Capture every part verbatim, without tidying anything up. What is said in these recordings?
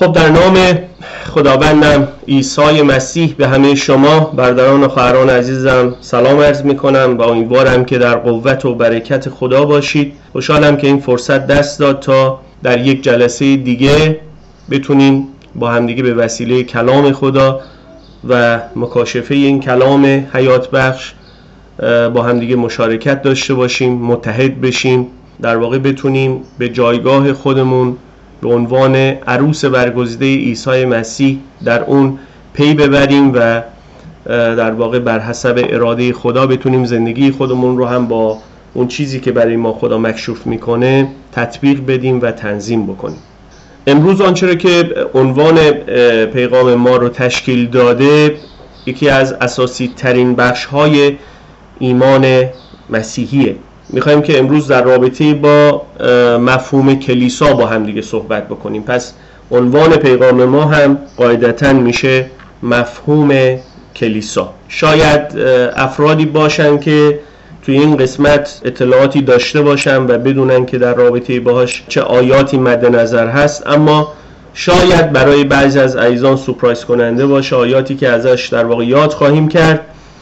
خب در نام خداوندم عیسی مسیح به همه شما برادران و خواهران عزیزم سلام عرض می کنم و امیدوارم که در قوت و برکت خدا باشید. خوشحالم که این فرصت دست داد تا در یک جلسه دیگه بتونیم با همدیگه به وسیله کلام خدا و مکاشفه این کلام حیات بخش با همدیگه مشارکت داشته باشیم، متحد بشیم، در واقع بتونیم به جایگاه خودمون به عنوان عروس برگزیده عیسی مسیح در اون پی ببریم و در واقع بر حسب اراده خدا بتونیم زندگی خودمون رو هم با اون چیزی که برای ما خدا مکشوف میکنه تطبیق بدیم و تنظیم بکنیم. امروز آنچه را که عنوان پیغام ما رو تشکیل داده یکی از اساسی ترین بخش های ایمان مسیحیه. میخوایم که امروز در رابطه با مفهوم کلیسا با هم دیگه صحبت بکنیم. پس عنوان پیغام ما هم قاعدتاً میشه مفهوم کلیسا. شاید افرادی باشن که توی این قسمت اطلاعاتی داشته باشن و بدونن که در رابطه باهاش چه آیاتی مد نظر هست، اما شاید برای بعضی از عزیزان سورپرایز کننده باشه آیاتی که ازش در واقع یاد خواهیم کرد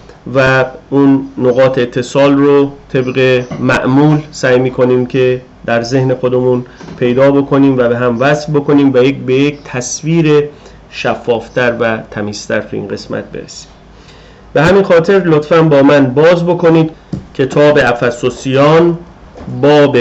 و اون نقاط اتصال رو طبق معمول سعی می‌کنیم که در ذهن خودمون پیدا بکنیم و به هم وصل بکنیم و یک به یک تصویر شفافتر و تمیزتر تو این قسمت برسیم. به همین خاطر لطفاً با من باز بکنید کتاب افسوسیان باب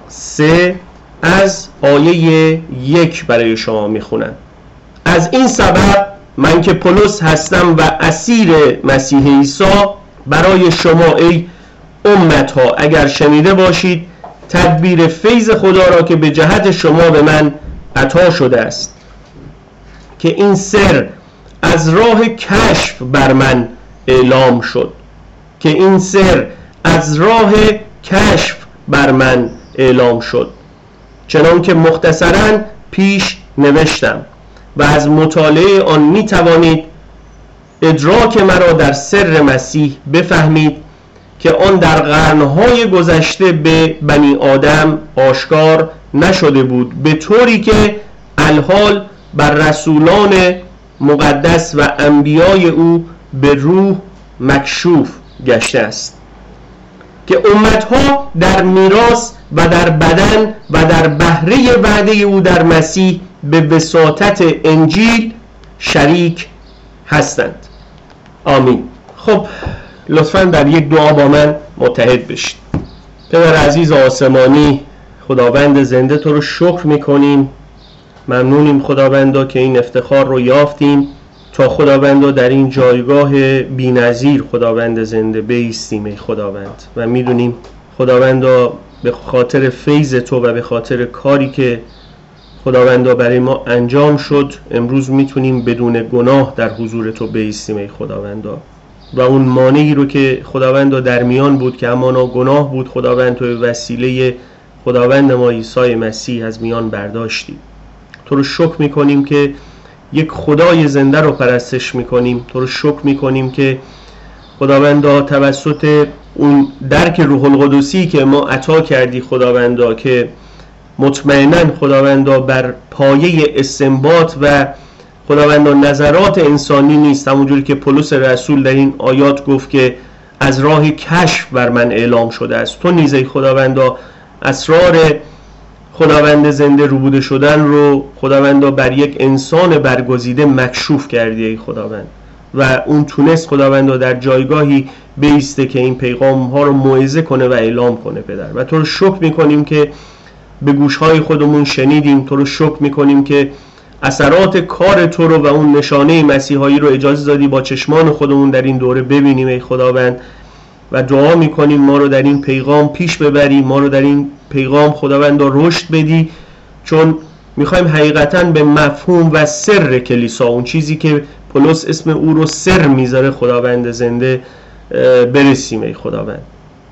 سه از آیه یک برای شما میخونم. از این سبب من که پولس هستم و اسیر مسیح عیسی برای شما ای امت ها اگر شنیده باشید تدبیر فیض خدا را که به جهت شما به من عطا شده است، که این سر از راه کشف بر من اعلام شد که این سر از راه کشف بر من اعلام شد چنان که مختصراً پیش نوشتم و از مطالعه آن می توانید ادراک مرا در سر مسیح بفهمید که آن در قرنهای گذشته به بنی آدم آشکار نشده بود، به طوری که الحال بر رسولان مقدس و انبیای او به روح مکشوف گشته است، که امتها در میراث و در بدن و در بهره وعده او در مسیح به وساطت انجیل شریک هستند. آمین. خب لطفاً در یک دعا با من متحد بشید. پدر عزیز آسمانی، خداوند زنده تو رو شکر میکنیم، ممنونیم خداوندا که این افتخار رو یافتیم تا خداوندا در این جایگاه بی‌نظیر خداوند زنده بایستیم ای خداوند، و میدونیم خداوندا به خاطر فیض تو و به خاطر کاری که خداوندا برای ما انجام شد امروز میتونیم بدون گناه در حضور تو بایستیم ای خداوندا، و اون مانعی رو که خداوندا در میان بود که همانا گناه بود خداوند تو به وسیله خداوند ما عیسی مسیح از میان برداشتی. تو رو شکر میکنیم که یک خدای زنده رو پرستش میکنیم. تو رو شکر میکنیم که خداوندا توسط اون درک روح القدسی که ما عطا کردی خداوندا، که مطمئناً خداوندا بر پایه استنباط و خداوندا نظرات انسانی نیست، همونجوری که پولس رسول در این آیات گفت که از راه کشف بر من اعلام شده است. تو نیز ای خداوندا اسرار خداوند زنده روبوده شدن رو خداوندا بر یک انسان برگزیده مکشوف کردی ای خداوند، و اون تونست خداوندا در جایگاهی بیسته که این پیغام ها رو موعظه کنه و اعلام کنه پدر. و تو رو شکر میکنیم که به گوشهای خودمون شنیدیم. تو رو شکر میکنیم که اثرات کار تو رو و اون نشانه مسیحایی رو اجازه دادی با چشمان خودمون در این دوره ببینیم ای خداوند، و دعا میکنیم ما رو در این پیغام پیش ببری، ما رو در این پیغام خداوند رو رشد بدی، چون میخوایم حقیقتاً به مفهوم و سر کلیسا، اون چیزی که پولس اسم او رو سر میذاره خداوند زنده، برسیم ای خداوند.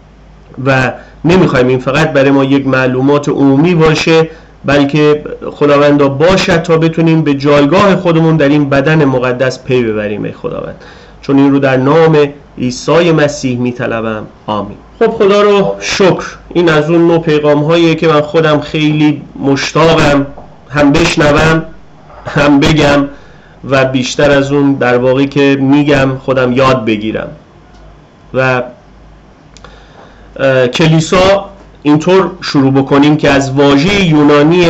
و نمیخوایم این فقط برای ما یک معلومات عمومی باشه، بلکه خداوندا باشد تا بتونیم به جایگاه خودمون در این بدن مقدس پی ببریم ای خداوند، چون این رو در نام عیسی مسیح میطلبم. آمین. خب خدا رو شکر، این از اون نوع پیغام هاییه که من خودم خیلی مشتاقم هم بشنوم هم بگم و بیشتر از اون در واقع که میگم خودم یاد بگیرم. و کلیسا اینطور شروع بکنیم که از واژه یونانی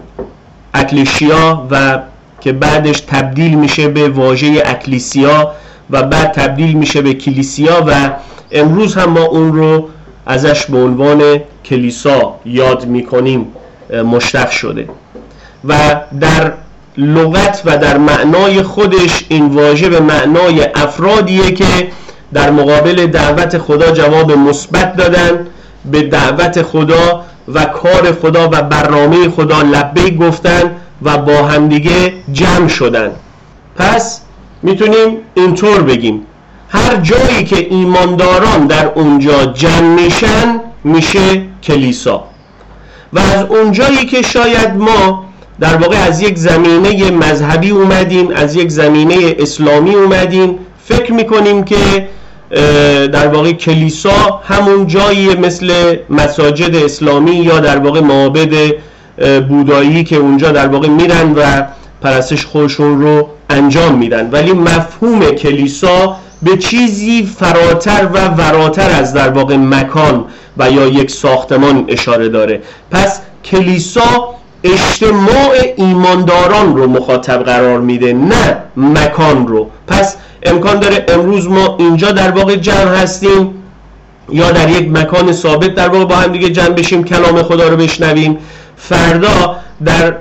اکلیشیا و که بعدش تبدیل میشه به واژه اکلیسیا و بعد تبدیل میشه به کلیسیا و امروز هم ما اون رو ازش به عنوان کلیسا یاد میکنیم مشتق شده. و در لغت و در معنای خودش این واژه به معنای افرادیه که در مقابل دعوت خدا جواب مثبت دادن، به دعوت خدا و کار خدا و برنامه خدا لبیک گفتن و با همدیگه جمع شدن. پس میتونیم اینطور بگیم هر جایی که ایمانداران در اونجا جمع میشن میشه کلیسا. و از اونجایی که شاید ما در واقع از یک زمینه مذهبی اومدیم، از یک زمینه اسلامی اومدیم، فکر میکنیم که در واقع کلیسا همون جایی مثل مساجد اسلامی یا در واقع معابد بودایی که اونجا در واقع میرن و پرستش خودشون رو انجام میدن. ولی مفهوم کلیسا به چیزی فراتر و وراتر از در واقع مکان و یا یک ساختمان اشاره داره. پس کلیسا اجتماع ایمانداران رو مخاطب قرار میده، نه مکان رو. پس امکان داره امروز ما اینجا در واقع جمع هستیم یا در یک مکان ثابت در واقع با هم دیگه جمع بشیم کلام خدا رو بشنویم، فردا در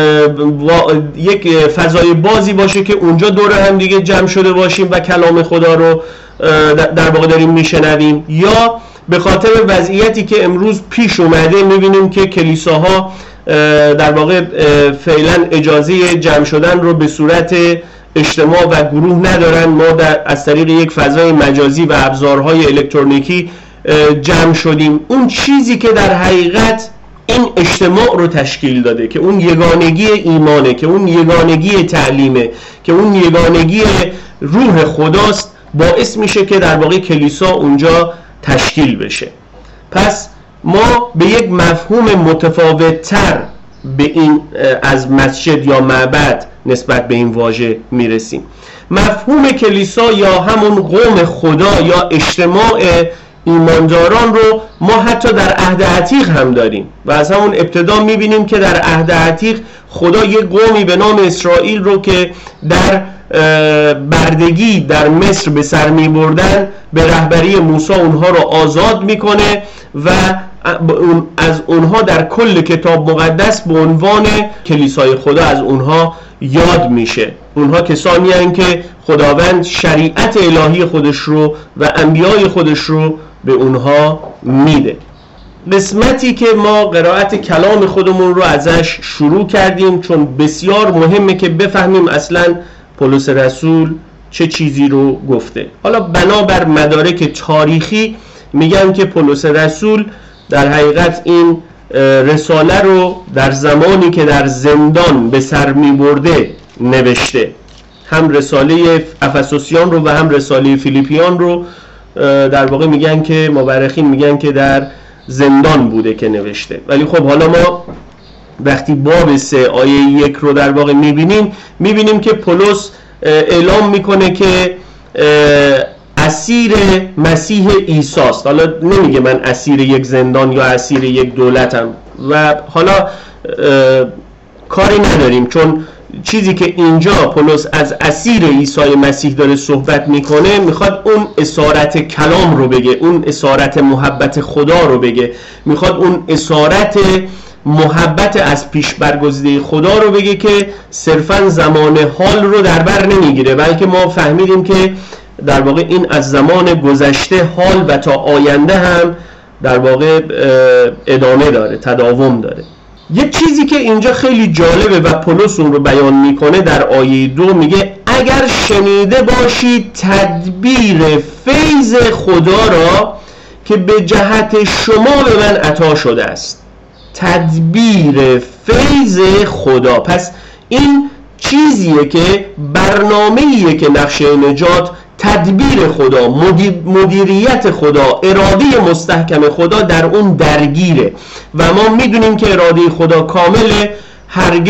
یک فضای بازی باشه که اونجا دور هم دیگه جمع شده باشیم و کلام خدا رو در واقع داریم میشنویم، یا به خاطر وضعیتی که امروز پیش اومده میبینیم که کلیساها در واقع فعلا اجازه جمع شدن رو به صورت اجتماع و گروه ندارن. ما در از طریق یک فضای مجازی و ابزارهای الکترونیکی جمع شدیم. اون چیزی که در حقیقت این اجتماع رو تشکیل داده که اون یگانگی ایمانه، که اون یگانگی تعلیمه، که اون یگانگی روح خداست، باعث میشه که در واقع کلیسا اونجا تشکیل بشه. پس ما به یک مفهوم متفاوت‌تر به این از مسجد یا معبد نسبت به این واژه میرسیم. مفهوم کلیسا یا همون قوم خدا یا اجتماع ایمانداران رو ما حتی در عهد عتیق هم داریم و از همون ابتدا میبینیم که در عهد عتیق خدا یک قومی به نام اسرائیل رو که در بردگی در مصر به سر میبردن به رهبری موسی اونها رو آزاد میکنه و از اونها در کل کتاب مقدس به عنوان کلیسای خدا از اونها یاد میشه. اونها کسانی هستند که خداوند شریعت الهی خودش رو و انبیای خودش رو به اونها میده. قسمتی که ما قرائت کلام خودمون رو ازش شروع کردیم چون بسیار مهمه که بفهمیم اصلا پولس رسول چه چیزی رو گفته. حالا بنابر مدارک تاریخی میگن که پولس رسول در حقیقت این رساله رو در زمانی که در زندان به سر میبرده نوشته. هم رساله افسوسیان رو و هم رساله فیلیپیان رو در واقع میگن که مورخین میگن که در زندان بوده که نوشته. ولی خب حالا ما وقتی باب سه آیه یک رو در واقع میبینیم میبینیم که پولس اعلام میکنه که اسیر مسیح عیسی است. حالا نمیگه من اسیر یک زندان یا اسیر یک دولتم و حالا کاری نداریم، چون چیزی که اینجا پولس از اسیر عیسی مسیح داره صحبت میکنه میخواد اون اسارت کلام رو بگه، اون اسارت محبت خدا رو بگه، میخواد اون اسارت محبت از پیش برگزیده خدا رو بگه که صرفا زمان حال رو در بر نمیگیره، بلکه ما فهمیدیم که در واقع این از زمان گذشته، حال و تا آینده هم در واقع ادامه داره، تداوم داره. یک چیزی که اینجا خیلی جالبه و پولس اون رو بیان میکنه در آیه دو میگه اگر شنیده باشید تدبیر فیض خدا را که به جهت شما به من عطا شده است. تدبیر فیض خدا. پس این چیزیه که برنامه‌ایه که نقشه نجات تدبیر خدا، مدیریت خدا، اراده مستحکم خدا در اون درگیره و ما میدونیم که اراده خدا کامله، هرگز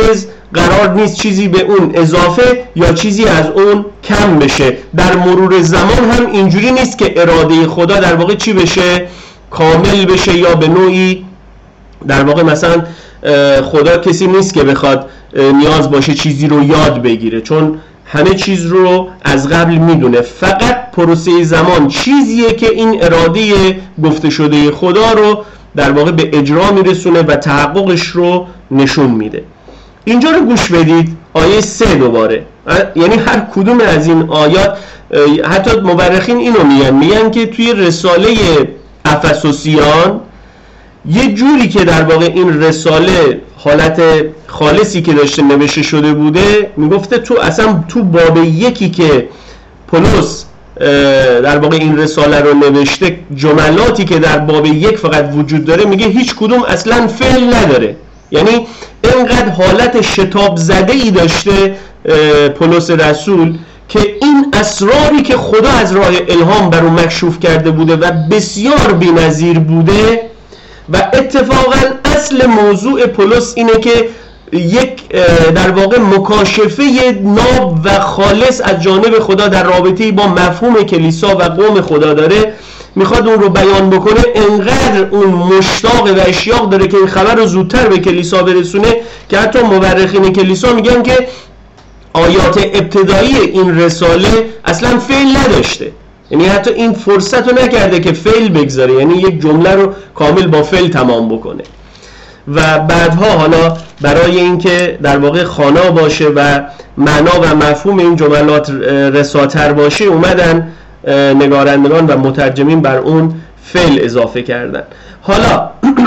قرار نیست چیزی به اون اضافه یا چیزی از اون کم بشه. در مرور زمان هم اینجوری نیست که اراده خدا در واقع چی بشه؟ کامل بشه، یا به نوعی در واقع مثلا خدا کسی نیست که بخواد نیاز باشه چیزی رو یاد بگیره، چون همه چیز رو از قبل میدونه. فقط پروسه زمان چیزیه که این اراده گفته شده خدا رو در واقع به اجرا میرسونه و تحققش رو نشون میده. اینجا رو گوش بدید، آیه سه دوباره، یعنی هر کدوم از این آیات، حتی مورخین اینو میگن میگن که توی رساله افسوسیان یه جوری که در واقع این رساله حالت خالصی که داشته نوشته شده بوده، میگفته تو اصلا تو باب یکی که پولس در واقع این رساله رو نوشته، جملاتی که در باب یک فقط وجود داره میگه هیچ کدوم اصلا فعل نداره. یعنی اینقدر حالت شتاب زده ای داشته پولس رسول که این اسراری که خدا از راه الهام بر اون مکشوف کرده بوده و بسیار بی‌نظیر بوده، و اتفاقا اصل موضوع پولس اینه که یک در واقع مکاشفه ناب و خالص از جانب خدا در رابطه با مفهوم کلیسا و قوم خدا داره، میخواد اون رو بیان بکنه. انقدر اون مشتاق و اشتیاق داره که این خبر رو زودتر به کلیسا برسونه که حتی مورخین کلیسا میگن که آیات ابتدایی این رساله اصلا فعل نداشته، یعنی حتی این فرصت رو نکرده که فعل بگذاره، یعنی یک جمله رو کامل با فعل تمام بکنه. و بعدها حالا برای اینکه در واقع خوانا باشه و معنا و مفهوم این جملات رساتر باشه، اومدن نگارندگان و مترجمین بر اون فعل اضافه کردن. حالا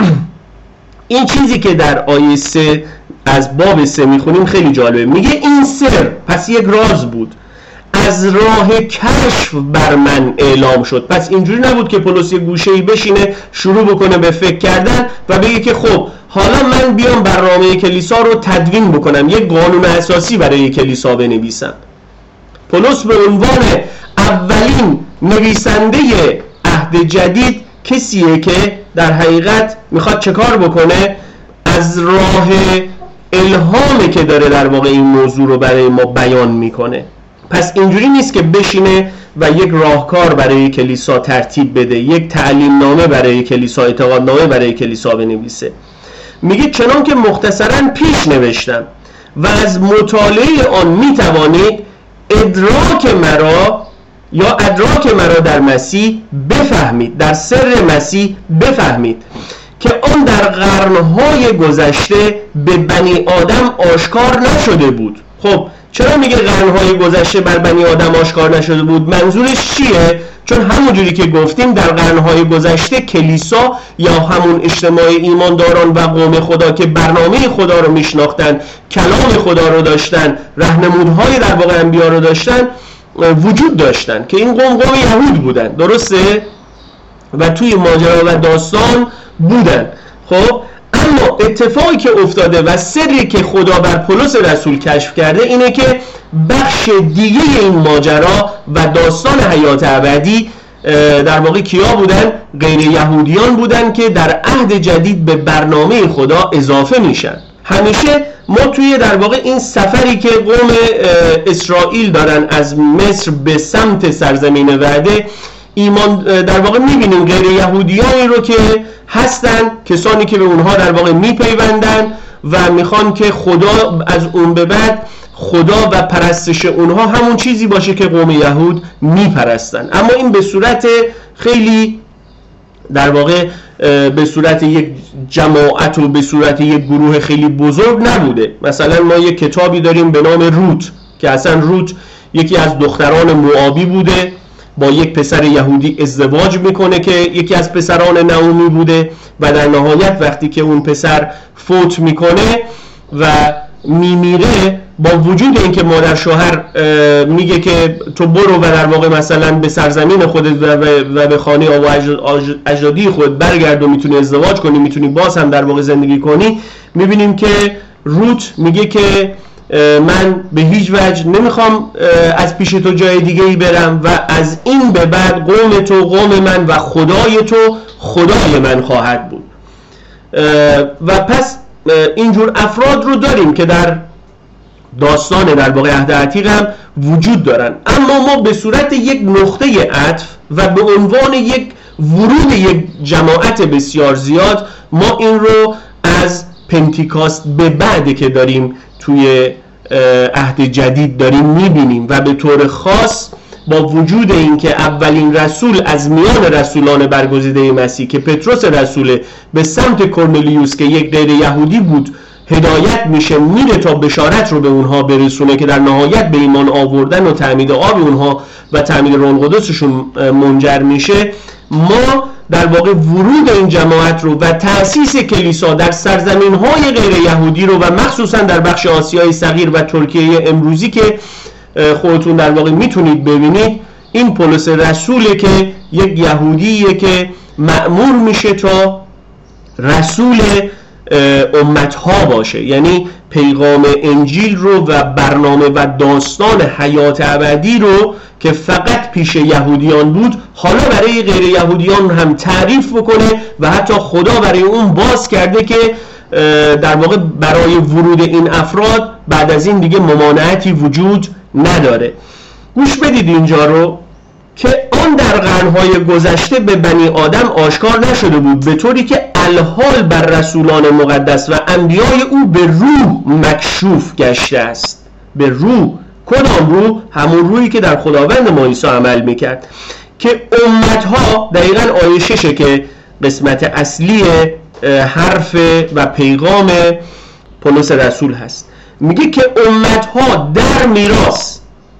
این چیزی که در آیه سه از باب سه میخونیم خیلی جالبه. میگه این سر پس یک راز بود، از راه کشف بر من اعلام شد. پس اینجوری نبود که پولس یه گوشه‌ای بشینه شروع بکنه به فکر کردن و بگه که خب حالا من بیام برنامه کلیسا رو تدوین بکنم، یک قانون اساسی برای کلیسا بنویسم. پولس به عنوان اولین نویسنده عهد جدید کسیه که در حقیقت میخواد چه کار بکنه؟ از راه الهامی که داره در واقع این موضوع رو برای ما بیان میکنه. پس اینجوری نیست که بشینه و یک راهکار برای کلیسا ترتیب بده، یک تعلیم نامه برای کلیسا، اعتقاد نامه برای کلیسا بنویسه. میگه چنان که مختصراً پیش نوشتم و از مطالعه آن میتوانید ادراک مرا یا ادراک مرا در مسیح بفهمید، در سر مسیح بفهمید که آن در قرنهای گذشته به بنی آدم آشکار نشده بود. خب چرا میگه قرنهای گذشته بر بنی آدم آشکار نشده بود؟ منظورش چیه؟ چون همونجوری که گفتیم در قرنهای گذشته کلیسا یا همون اجتماع ایمانداران و قوم خدا که برنامه خدا رو میشناختن، کلام خدا رو داشتن، راهنمودهای در واقع انبیا رو داشتن، وجود داشتن که این قوم قوم یهود بودن، درسته؟ و توی ماجرا و داستان بودن. خب اما اتفاقی که افتاده و سری که خدا بر پولس رسول کشف کرده اینه که بخش دیگه این ماجرا و داستان حیات ابدی در واقع کیا بودن؟ غیر یهودیان بودن که در عهد جدید به برنامه خدا اضافه میشن. همیشه ما توی در واقع این سفری که قوم اسرائیل دارن از مصر به سمت سرزمین وعده ایمان در واقع میبینیم غیر یهودیانی رو که هستن، کسانی که به اونها در واقع میپیوندن و میخوان که خدا از اون به بعد خدا و پرستش اونها همون چیزی باشه که قوم یهود میپرستن. اما این به صورت خیلی در واقع به صورت یک جماعت و به صورت یک گروه خیلی بزرگ نبوده. مثلا ما یک کتابی داریم به نام روت که اصلا روت یکی از دختران موآبی بوده، با یک پسر یهودی ازدواج میکنه که یکی از پسران نعومی بوده و در نهایت وقتی که اون پسر فوت میکنه و میمیره، با وجود اینکه مادر شوهر میگه که تو برو و در واقع مثلا به سرزمین خودت و به خانه آبا اجدادی خودت برگرد و میتونی ازدواج کنی، میتونی باز هم در واقع زندگی کنی، میبینیم که روت میگه که من به هیچ وجه نمیخوام از پیش تو جای دیگه ای برم و از این به بعد قوم تو قوم من و خدای تو خدای من خواهد بود. و پس اینجور افراد رو داریم که در داستان در واقع عهد عتیق هم وجود دارن، اما ما به صورت یک نقطه عطف و به عنوان یک ورود یک جماعت بسیار زیاد ما این رو از پنتیکاست به بعد که داریم توی عهد جدید داریم میبینیم و به طور خاص با وجود این که اولین رسول از میان رسولان برگزیده مسیح که پتروس رسول به سمت کرنلیوس که یک غیر یهودی بود هدایت میشه، میره تا بشارت رو به اونها برسونه که در نهایت به ایمان آوردن و تعمید آب اونها و تعمید روح القدسشون منجر میشه. ما در واقع ورود این جماعت رو و تأسیس کلیسا در سرزمین‌های غیر یهودی رو و مخصوصا در بخش آسیای صغیر و ترکیه امروزی که خودتون در واقع میتونید ببینید، این پولس رسوله که یک یهودیه که مأمور میشه تا رسول امتها باشه، یعنی پیغام انجیل رو و برنامه و داستان حیات ابدی رو که فقط پیش یهودیان بود حالا برای غیر یهودیان هم تعریف بکنه و حتی خدا برای اون باز کرده که در واقع برای ورود این افراد بعد از این دیگه ممانعتی وجود نداره. گوش بدید اینجا رو که آن در قرن‌های گذشته به بنی آدم آشکار نشده بود، به طوری که الحال بر رسولان مقدس و انبیای او به روح مکشوف گشته است. به روح، کدام روح؟ همون روحی که در خداوند ما عیسی عمل میکرد که امتها، دقیقاً آیه ششه که قسمت اصلی حرف و پیغام پولس رسول هست، میگه که امتها در میراث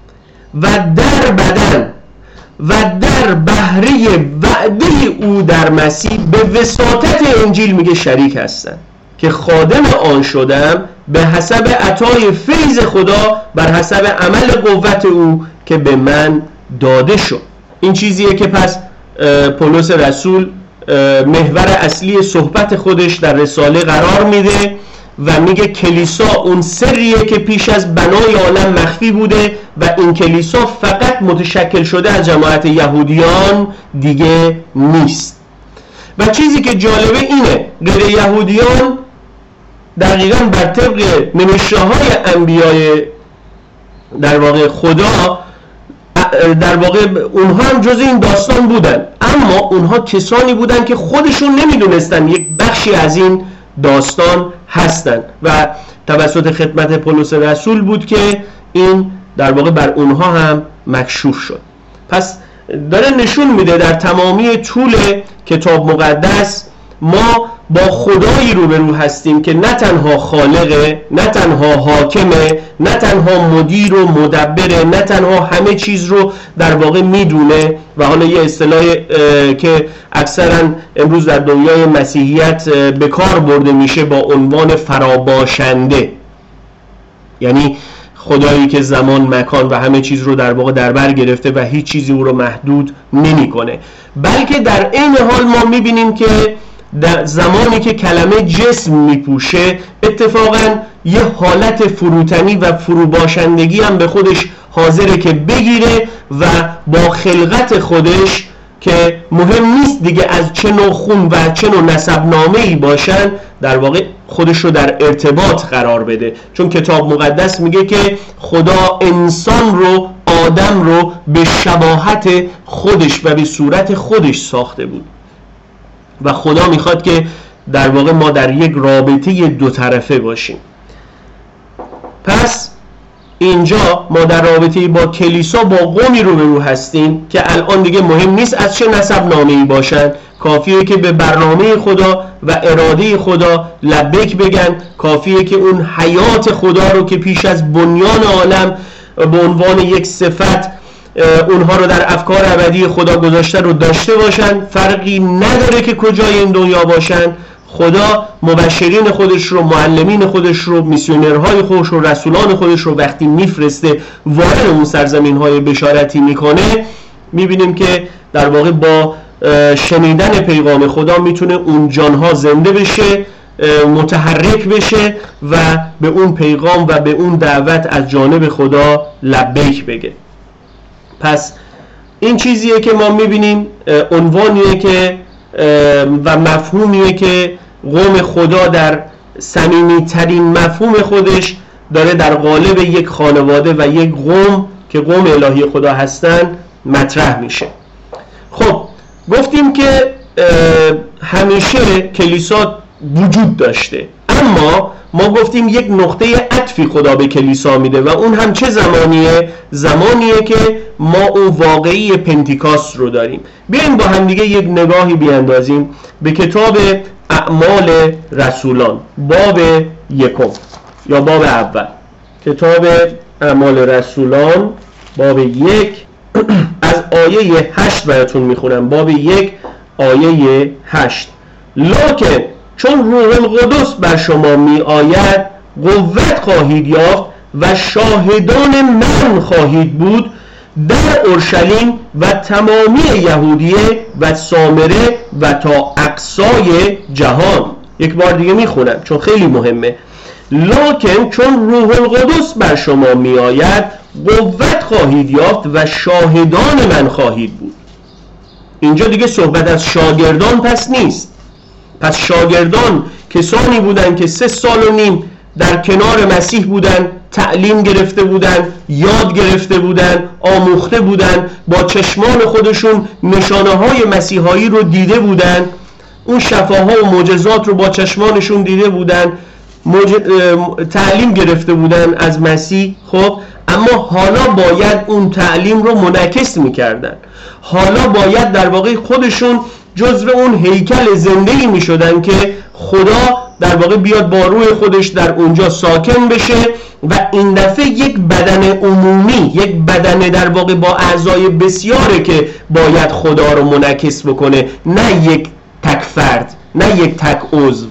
و در بدن و در بهره وعده او در مسیح به وساطت انجیل میگه شریک هستن که خادم آن شدم به حسب عطای فیض خدا بر حسب عمل قوت او که به من داده شد. این چیزیه که پس پولس رسول محور اصلی صحبت خودش در رساله قرار میده و میگه کلیسا اون سریه که پیش از بنای عالم مخفی بوده و این کلیسا فقط متشکل شده از جماعت یهودیان دیگه نیست. و چیزی که جالبه اینه غیر یهودیان دقیقاً بر طبق نوشته های انبیای در واقع خدا در واقع اونها هم جز این داستان بودن، اما اونها کسانی بودن که خودشون نمیدونستن یک بخشی از این داستان هستن و توسط خدمت پولس رسول بود که این در واقع بر اونها هم مکشوف شد. پس داره نشون میده در تمامی طول کتاب مقدس ما با خدایی روبرو هستیم که نه تنها خالقه، نه تنها حاکمه، نه تنها مدیر و مدبره، نه تنها همه چیز رو در واقع میدونه و حالا یه اصطلاحی که اکثرا امروز در دنیای مسیحیت به کار برده میشه با عنوان فراباشنده، یعنی خدایی که زمان، مکان و همه چیز رو در واقع در بر گرفته و هیچ چیزی او رو محدود نمیکنه. بلکه در این حال ما میبینیم که در زمانی که کلمه جسم میپوشه اتفاقا یه حالت فروتنی و فروباشندگی هم به خودش حاضره که بگیره و با خلقت خودش که مهم نیست دیگه از چه نوع خون و چه نوع نسب نامه‌ای باشن در واقع خودش رو در ارتباط قرار بده، چون کتاب مقدس میگه که خدا انسان رو، آدم رو به شباهت خودش و به صورت خودش ساخته بود و خدا میخواد که در واقع ما در یک رابطه دو طرفه باشیم. پس اینجا ما در رابطه با کلیسا با قومی روبرو هستیم که الان دیگه مهم نیست از چه نسب نامه‌ای باشن، کافیه که به برنامه خدا و اراده خدا لبیک بگن، کافیه که اون حیات خدا رو که پیش از بنیان عالم به عنوان یک صفت اونها رو در افکار ابدی خدا گذاشته رو داشته باشن. فرقی نداره که کجای این دنیا باشن، خدا مبشرین خودش رو، معلمین خودش رو، میسیونرهای خودش رو، رسولان خودش رو وقتی میفرسته وارد اون سرزمین های بشارتی میکنه، میبینیم که در واقع با شنیدن پیغام خدا میتونه اون جانها زنده بشه، متحرک بشه و به اون پیغام و به اون دعوت از جانب خدا لبیک بگه. پس این چیزیه که ما میبینیم، عنوانیه که و مفهومیه که قوم خدا در صمیمی‌ترین مفهوم خودش داره در قالب یک خانواده و یک قوم که قوم الهی خدا هستن مطرح میشه. خب گفتیم که همیشه کلیسا وجود داشته، اما ما گفتیم یک نقطه عطفی خدا به کلیسا میده و اون هم چه زمانیه؟ زمانیه که ما اون واقعی پنتیکاست رو داریم. بیایم با هم دیگه یک نگاهی بیاندازیم به کتاب اعمال رسولان باب یکم یا باب اول. کتاب اعمال رسولان باب یک از آیه هشت براتون میخونم. باب یک آیه هشت: لکن چون روح القدس بر شما می آید قوت خواهید یافت و شاهدان من خواهید بود در اورشلیم و تمامی یهودیه و سامره و تا اقصای جهان. یک بار دیگه میخونم چون خیلی مهمه. لکن چون روح القدس بر شما می آید قوت خواهید یافت و شاهدان من خواهید بود. اینجا دیگه صحبت از شاگردان پس نیست. پس شاگردان کسانی بودن که سه سال و نیم در کنار مسیح بودن، تعلیم گرفته بودن، یاد گرفته بودن، آموخته بودن، با چشمان خودشون نشانه های مسیحایی رو دیده بودن، اون شفاها و معجزات رو با چشمانشون دیده بودن، موج... تعلیم گرفته بودن از مسیح. خب اما حالا باید اون تعلیم رو منعکس میکردن، حالا باید در واقع خودشون جزو اون هیکل زنده‌ای میشدن که خدا در واقع بیاد با روح خودش در اونجا ساکن بشه و این دفعه یک بدن عمومی، یک بدن در واقع با اعضای بسیاره که باید خدا رو منعکس بکنه، نه یک تک فرد، نه یک تک عضو.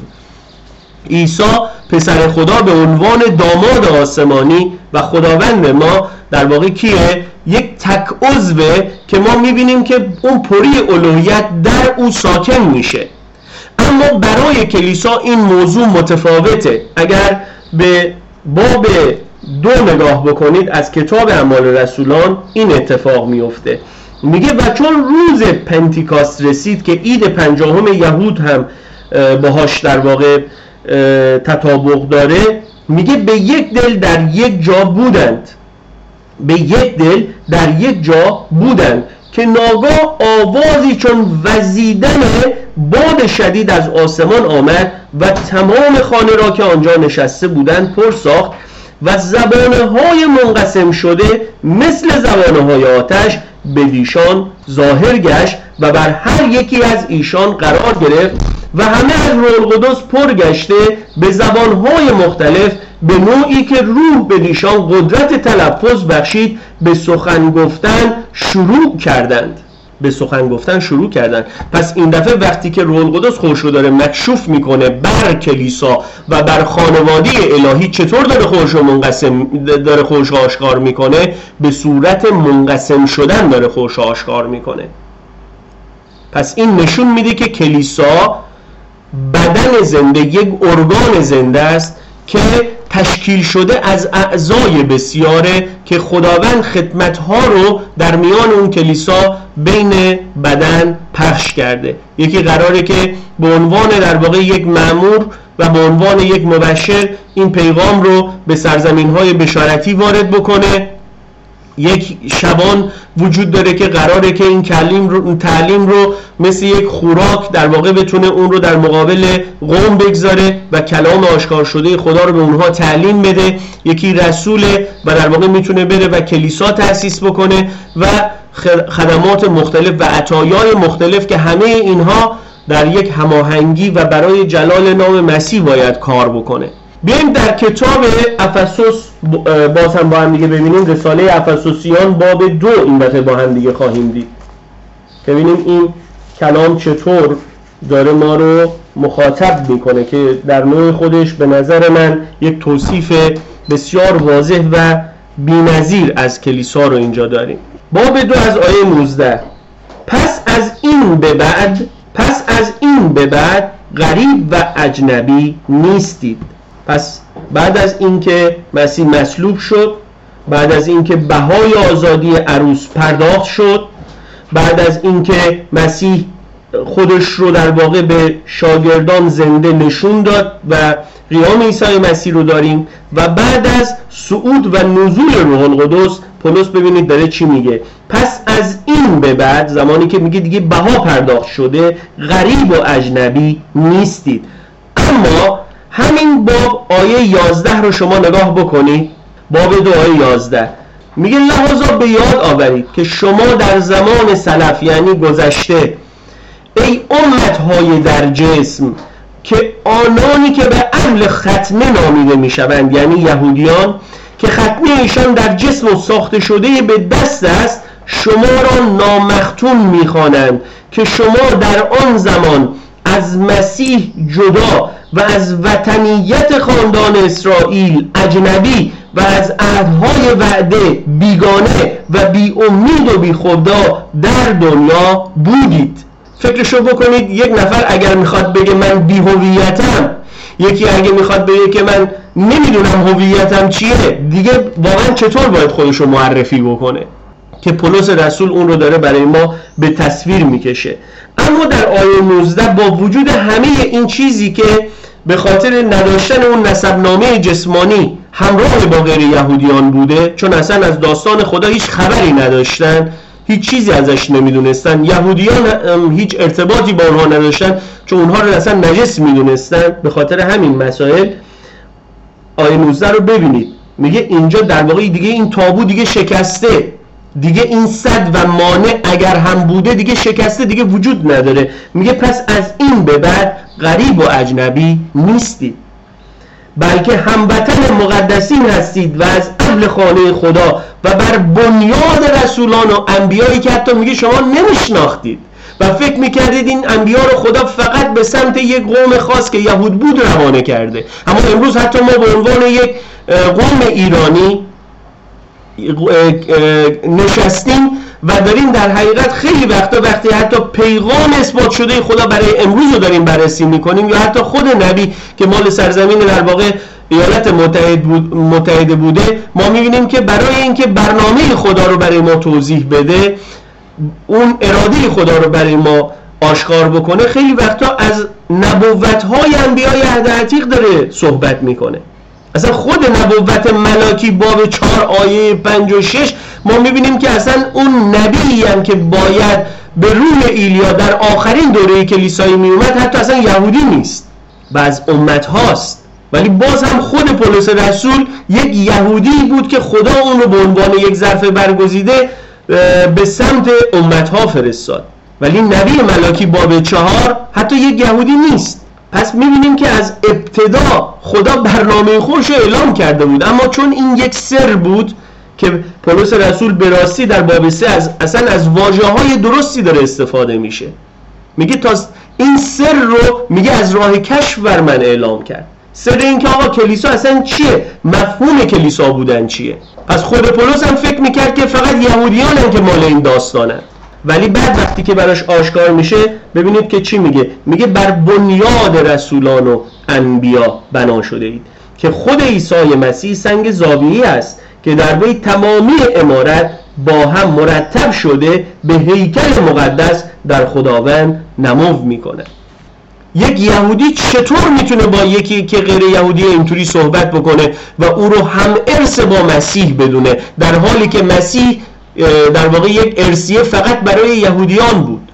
عیسی پسر خدا به عنوان داماد آسمانی و خداوند ما در واقع کیه؟ یک تک عضوه که ما میبینیم که اون پری الوهیت در او ساکن میشه. اما برای کلیسا این موضوع متفاوته. اگر به باب دو نگاه بکنید از کتاب اعمال رسولان این اتفاق میفته. میگه و چون روز پنتیکاست رسید که عید پنجاهم یهود هم باهاش در واقع تطابق داره، میگه به یک دل در یک جا بودند، به یک دل در یک جا بودند که ناگاه آوازی چون وزیدن باد شدید از آسمان آمد و تمام خانه را که آنجا نشسته بودند پر ساخت و زبانهای منقسم شده مثل زبانهای آتش به ایشان ظاهر گشت و بر هر یکی از ایشان قرار گرفت و همه از روح القدس پر گشته به زبانهای مختلف به نوعی که روح به ایشان قدرت تلفظ بخشید به سخن گفتن شروع کردند. به سخن گفتن شروع کردند. پس این دفعه وقتی که روح القدس خودش رو داره مکشوف میکنه بر کلیسا و بر خانواده الهی، چطور داره خودش رو منقسم داره خودش رو آشکار میکنه؟ به صورت منقسم شدن داره خودش رو آشکار میکنه. پس این نشون میده که کلیسا بدن زنده، یک ارگان زنده است که تشکیل شده از اعضای بسیاره که خداوند خدمت‌ها رو در میان اون کلیسا بین بدن پخش کرده. یکی قراره که به عنوان در واقع یک مأمور و به عنوان یک مبشر این پیغام رو به سرزمین‌های بشارتی وارد بکنه. یک شبان وجود داره که قراره که این تعلیم رو, تعلیم رو مثل یک خوراک در واقع بتونه اون رو در مقابل قوم بگذاره و کلام آشکار شده خدا رو به اونها تعلیم بده. یکی رسوله و در واقع میتونه بره و کلیسا تأسیس بکنه و خدمات مختلف و عطایای مختلف که همه اینها در یک هماهنگی و برای جلال نام مسیح باید کار بکنه. بیایم در کتاب افسوس باز هم با هم دیگه ببینیم. رساله افسوسیان باب دو این دفعه با هم دیگه خواهیم دید. ببینیم این کلام چطور داره ما رو مخاطب میکنه که در نوع خودش به نظر من یک توصیف بسیار واضح و بی‌نظیر از کلیسا رو اینجا داریم. باب دو از آیه نوزده: پس از این به بعد پس از این به بعد غریب و اجنبی نیستید. پس بعد از اینکه مسیح مصلوب شد، بعد از اینکه بهای آزادی عروس پرداخت شد، بعد از اینکه مسیح خودش رو در واقع به شاگردان زنده نشون داد و قیام عیسی مسیح رو داریم. و بعد از صعود و نزول روح القدس پولس ببینید داره چی میگه: پس از این به بعد، زمانی که میگه دیگه بها پرداخت شده، غریب و اجنبی نیستید. اما همین باب آیه یازده رو شما نگاه بکنید، باب دو آیه یازده میگه: لحاظا به یاد آورید که شما در زمان سلف، یعنی گذشته، ای امتهای در جسم، که آنانی که به اهل ختنه نامیده میشوند، یعنی یهودیان که ختنه ایشان در جسم ساخته شده به دست است، شما را نامختون میخوانند که شما در آن زمان از مسیح جدا و از وطنیت خاندان اسرائیل اجنبی و از عهدهای وعده بیگانه و بی امید و بی خدا در دنیا بودید. فکرشو بکنید، یک نفر اگر میخواد بگه من بی هویتم، یکی اگه میخواد بگه که من نمیدونم هویتم چیه، دیگه واقعا چطور باید خودشو معرفی بکنه؟ که پولس رسول اون رو داره برای ما به تصویر میکشه. اما در آیه نوزده با وجود همه این چیزی که به خاطر نداشتن اون نسبنامه جسمانی همراه با غیر یهودیان بوده، چون اصلا از داستان خدا هیچ خبری نداشتن، هیچ چیزی ازش نمیدونستن، یهودیان هیچ ارتباطی با اونها نداشتن چون اونها رو اصلا نجس میدونستن، به خاطر همین مسائل آیه نوزده رو ببینید، میگه اینجا در واقع دیگه این تابو دیگه شکسته، دیگه این صد و مانع اگر هم بوده دیگه شکسته، دیگه وجود نداره. میگه پس از این به بعد غریب و اجنبی نیستید، بلکه هموطن مقدسین هستید و از اهل خانه خدا و بر بنیاد رسولان و انبیایی که حتی میگه شما نمیشناختید و فکر میکردید این انبیا رو خدا فقط به سمت یک قوم خاص که یهود بود روانه کرده. اما امروز حتی ما به عنوان یک قوم ایرانی نشستیم و داریم در حقیقت خیلی وقتا وقتی حتی پیغام اثبات شده خدا برای امروز رو داریم بررسی میکنیم، یا حتی خود نبی که مال سرزمین در واقع ایالات متحد بود متحده بوده، ما میبینیم که برای اینکه برنامه خدا رو برای ما توضیح بده، اون اراده خدا رو برای ما آشکار بکنه، خیلی وقتا از نبوت‌های انبیای عهد عتیق داره صحبت میکنه. اصلا خود نبوت ملاکی باب چهار آیه پنج و شش ما میبینیم که اصلا اون نبیی هم که باید به روح ایلیا در آخرین دوره کلیسایی میومد حتی اصلا یهودی نیست و از امت هاست، ولی باز هم خود پولس رسول یک یهودی بود که خدا اون رو به عنوان یک ظرف برگزیده به سمت امت ها فرستاد. ولی نبی ملاکی باب چهار حتی یک یهودی نیست. پس میبینیم که از ابتدا خدا برنامه خودش رو اعلام کرده بود، اما چون این یک سر بود که پولس رسول به راستی در باب سه از اصلا از واژه‌های درستی داره استفاده میشه، میگه تا این سر رو میگه از راه کشف بر من اعلام کرد. سر این که آقا کلیسا اصلا چیه، مفهوم کلیسا بودن چیه. پس خود پولس هم فکر میکرد که فقط یهودیانن که مال این داستانن، ولی بعد وقتی که براش آشکار میشه ببینید که چی میگه، میگه بر بنیاد رسولان و انبیا بنا شده اید که خود عیسی مسیح سنگ زاویه‌ای است که در وی تمامی عمارت با هم مرتب شده به هیکل مقدس در خداوند نمو میکنه. یک یهودی چطور میتونه با یکی که غیر یهودی اینطوری صحبت بکنه و او رو هم ارث با مسیح بدونه، در حالی که مسیح در واقع یک ارثیه فقط برای یهودیان بود،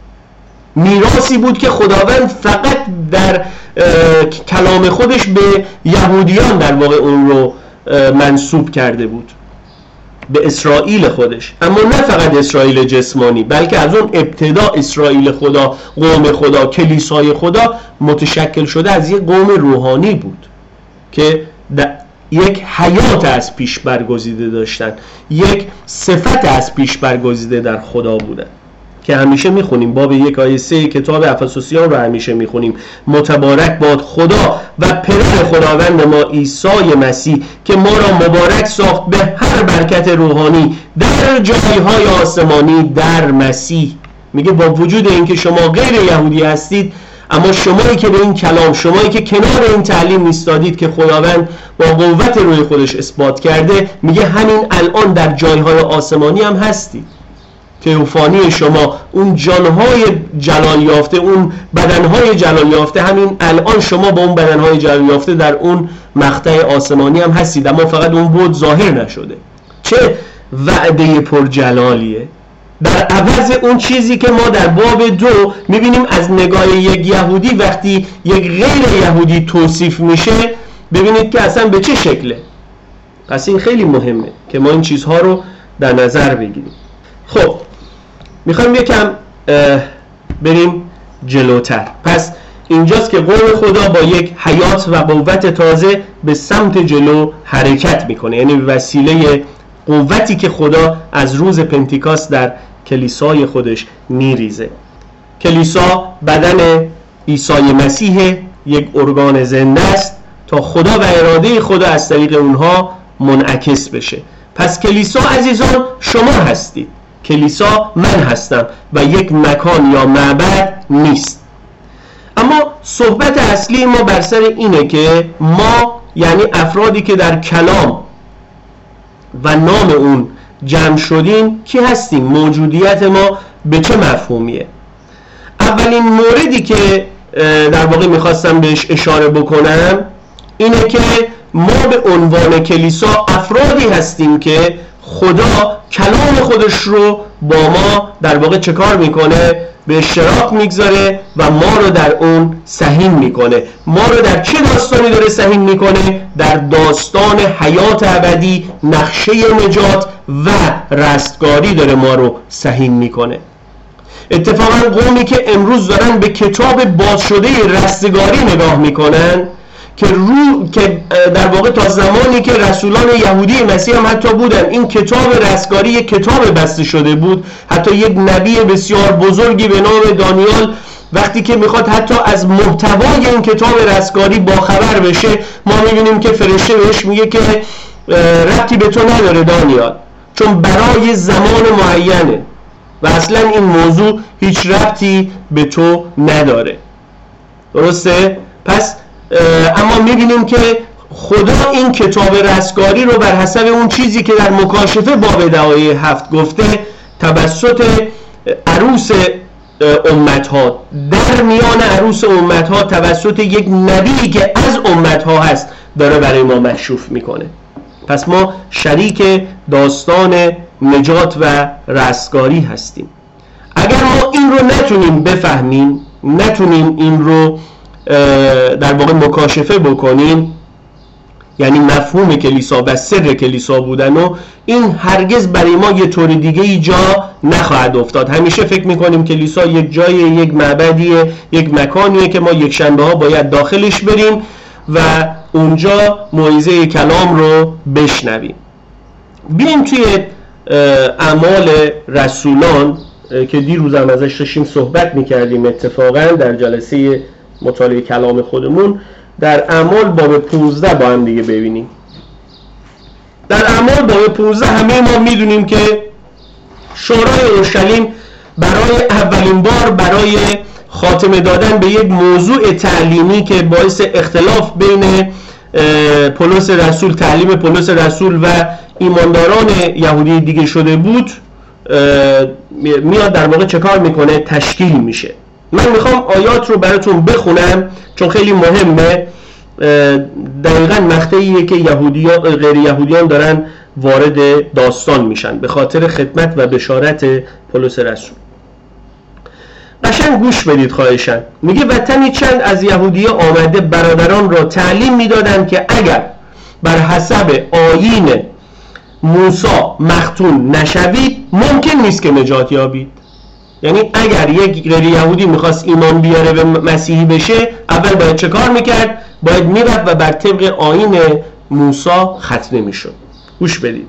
میراثی بود که خداوند فقط در کلام خودش به یهودیان در واقع اون رو منسوب کرده بود، به اسرائیل خودش. اما نه فقط اسرائیل جسمانی، بلکه از اون ابتدا اسرائیل خدا، قوم خدا، کلیسای خدا متشکل شده از یک قوم روحانی بود که یک حیات از پیش برگزیده داشتن، یک صفت از پیش برگزیده در خدا بودن که همیشه میخونیم باب یک آیه سه کتاب افسوسیان رو همیشه میخونیم: متبارک باد خدا و پدر خداوند ما عیسی مسیح که ما را مبارک ساخت به هر برکت روحانی در جایهای آسمانی در مسیح. میگه با وجود اینکه شما غیر یهودی هستید، اما شمایی که به این کلام، شمایی که کنار این تعلیم ایستادید که خداوند با قوت روی خودش اثبات کرده، میگه همین الان در جایهای آسمانی هم هستید تئوفانی شما، اون جانهای جلال یافته، اون بدنهای جلال یافته، همین الان شما با اون بدنهای جلال یافته در اون مقطع آسمانی هم هستید، اما فقط اون بود ظاهر نشده. چه وعده پرجلالیه! در عوض اون چیزی که ما در باب دو میبینیم از نگاه یک یهودی وقتی یک غیر یهودی توصیف میشه، ببینید که اصلا به چه شکله. پس این خیلی مهمه که ما این چیزها رو در نظر بگیریم. خب میخوایم یکم بریم جلوتر. پس اینجاست که قوم خدا با یک حیات و قوت تازه به سمت جلو حرکت میکنه، یعنی به وسیله قوتی که خدا از روز پنتیکاست در کلیسای خودش میریزه. کلیسا بدن عیسی مسیح، یک ارگان زنده است تا خدا و اراده خدا از طریق اونها منعکس بشه. پس کلیسا عزیزان شما هستید، کلیسا من هستم و یک مکان یا معبد نیست. اما صحبت اصلی ما بر سر اینه که ما، یعنی افرادی که در کلام و نام اون جمع شدیم، کی هستیم؟ موجودیت ما به چه مفهومیه؟ اولین موردی که در واقع میخواستم بهش اشاره بکنم اینه که ما به عنوان کلیسا افرادی هستیم که خدا کلام خودش رو با ما در واقع چه کار میکنه؟ به اشتراک میگذاره و ما رو در اون سهیم میکنه. ما رو در چه داستانی داره سهیم میکنه؟ در داستان حیات ابدی، نقشه نجات و رستگاری داره ما رو سهیم میکنه. اتفاقا قومی که امروز دارن به کتاب باز شده رستگاری نگاه میکنن که رو که در واقع تا زمانی که رسولان یهودی مسیح هم حتی بودن، این کتاب رستگاری یک کتاب بسته شده بود. حتی یک نبی بسیار بزرگی به نام دانیال وقتی که میخواد حتی از محتوای این کتاب رستگاری باخبر بشه، ما میبینیم که فرشته بهش میگه که ربطی به تو نداره دانیال، چون برای زمان معینه و اصلا این موضوع هیچ ربطی به تو نداره. درسته؟ پس اما میبینیم که خدا این کتاب رستگاری رو بر حسب اون چیزی که در مکاشفه باب دعای هفت گفته توسط عروس امتها، در میان عروس امتها توسط یک نبی که از امتها هست داره برای ما مکشوف میکنه. پس ما شریک داستان نجات و رستگاری هستیم. اگر ما این رو نتونیم بفهمیم، نتونیم این رو در واقع مکاشفه بکنیم، یعنی مفهوم کلیسا و سر کلیسا بودن، و این هرگز برای ما یه طور دیگه ای جا نخواهد افتاد. همیشه فکر میکنیم کلیسا یک جای، یک معبدیه، یک مکانیه که ما یک شنبه ها باید داخلش بریم و اونجا موعظه کلام رو بشنویم. بیایم توی اعمال رسولان که دیروز هم ازش داشتیم صحبت میکردیم، اتفاقا در جلسه مطالعه کلام خودمون، در اعمال باب پانزده با هم دیگه ببینیم. در اعمال باب پانزده همه ما میدونیم که شورای اورشلیم برای اولین بار برای خاتمه دادن به یک موضوع تعلیمی که باعث اختلاف بین پولس رسول، تعلیم پولس رسول و ایمانداران یهودی دیگه شده بود، میاد در واقع چه کار میکنه؟ تشکیل میشه. من میخوام آیات رو براتون بخونم چون خیلی مهمه. دقیقاً مقطعیه که یهودیان غیر یهودیان دارن وارد داستان میشن به خاطر خدمت و بشارت پولس رسول. قشنگ گوش بدید خواهشاً. میگه و تنی چند از یهودیان آمده برادران را تعلیم میدادند که اگر بر حسب آیین موسی مختون نشوید ممکن نیست که نجات یابید. یعنی اگر یک غیر یهودی میخواست ایمان بیاره به مسیحی بشه، اول باید چه کار میکرد؟ باید میرفت و بر طبق آیین موسی ختنه میشد. گوش بدید.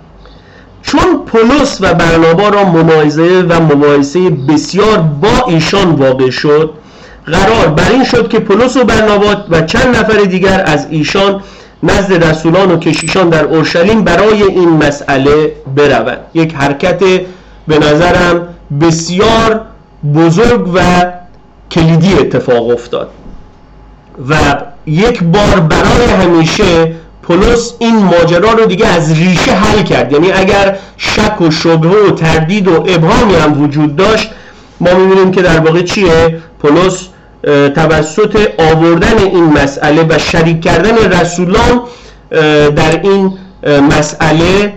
چون پولس و برنابا را مناظره و مباحثه بسیار با ایشان واقع شد، قرار بر این شد که پولس و برنابا و چند نفر دیگر از ایشان نزد رسولان و کشیشان در اورشلیم برای این مسئله بروند. یک حرکت به نظرم بسیار بزرگ و کلیدی اتفاق افتاد و یک بار برای همیشه پولس این ماجرا رو دیگه از ریشه حل کرد. یعنی اگر شک و شبهه و تردید و ابهامی هم وجود داشت، ما می‌بینیم که در واقع چیه؟ پولس توسط آوردن این مسئله و شریک کردن رسولان در این مسئله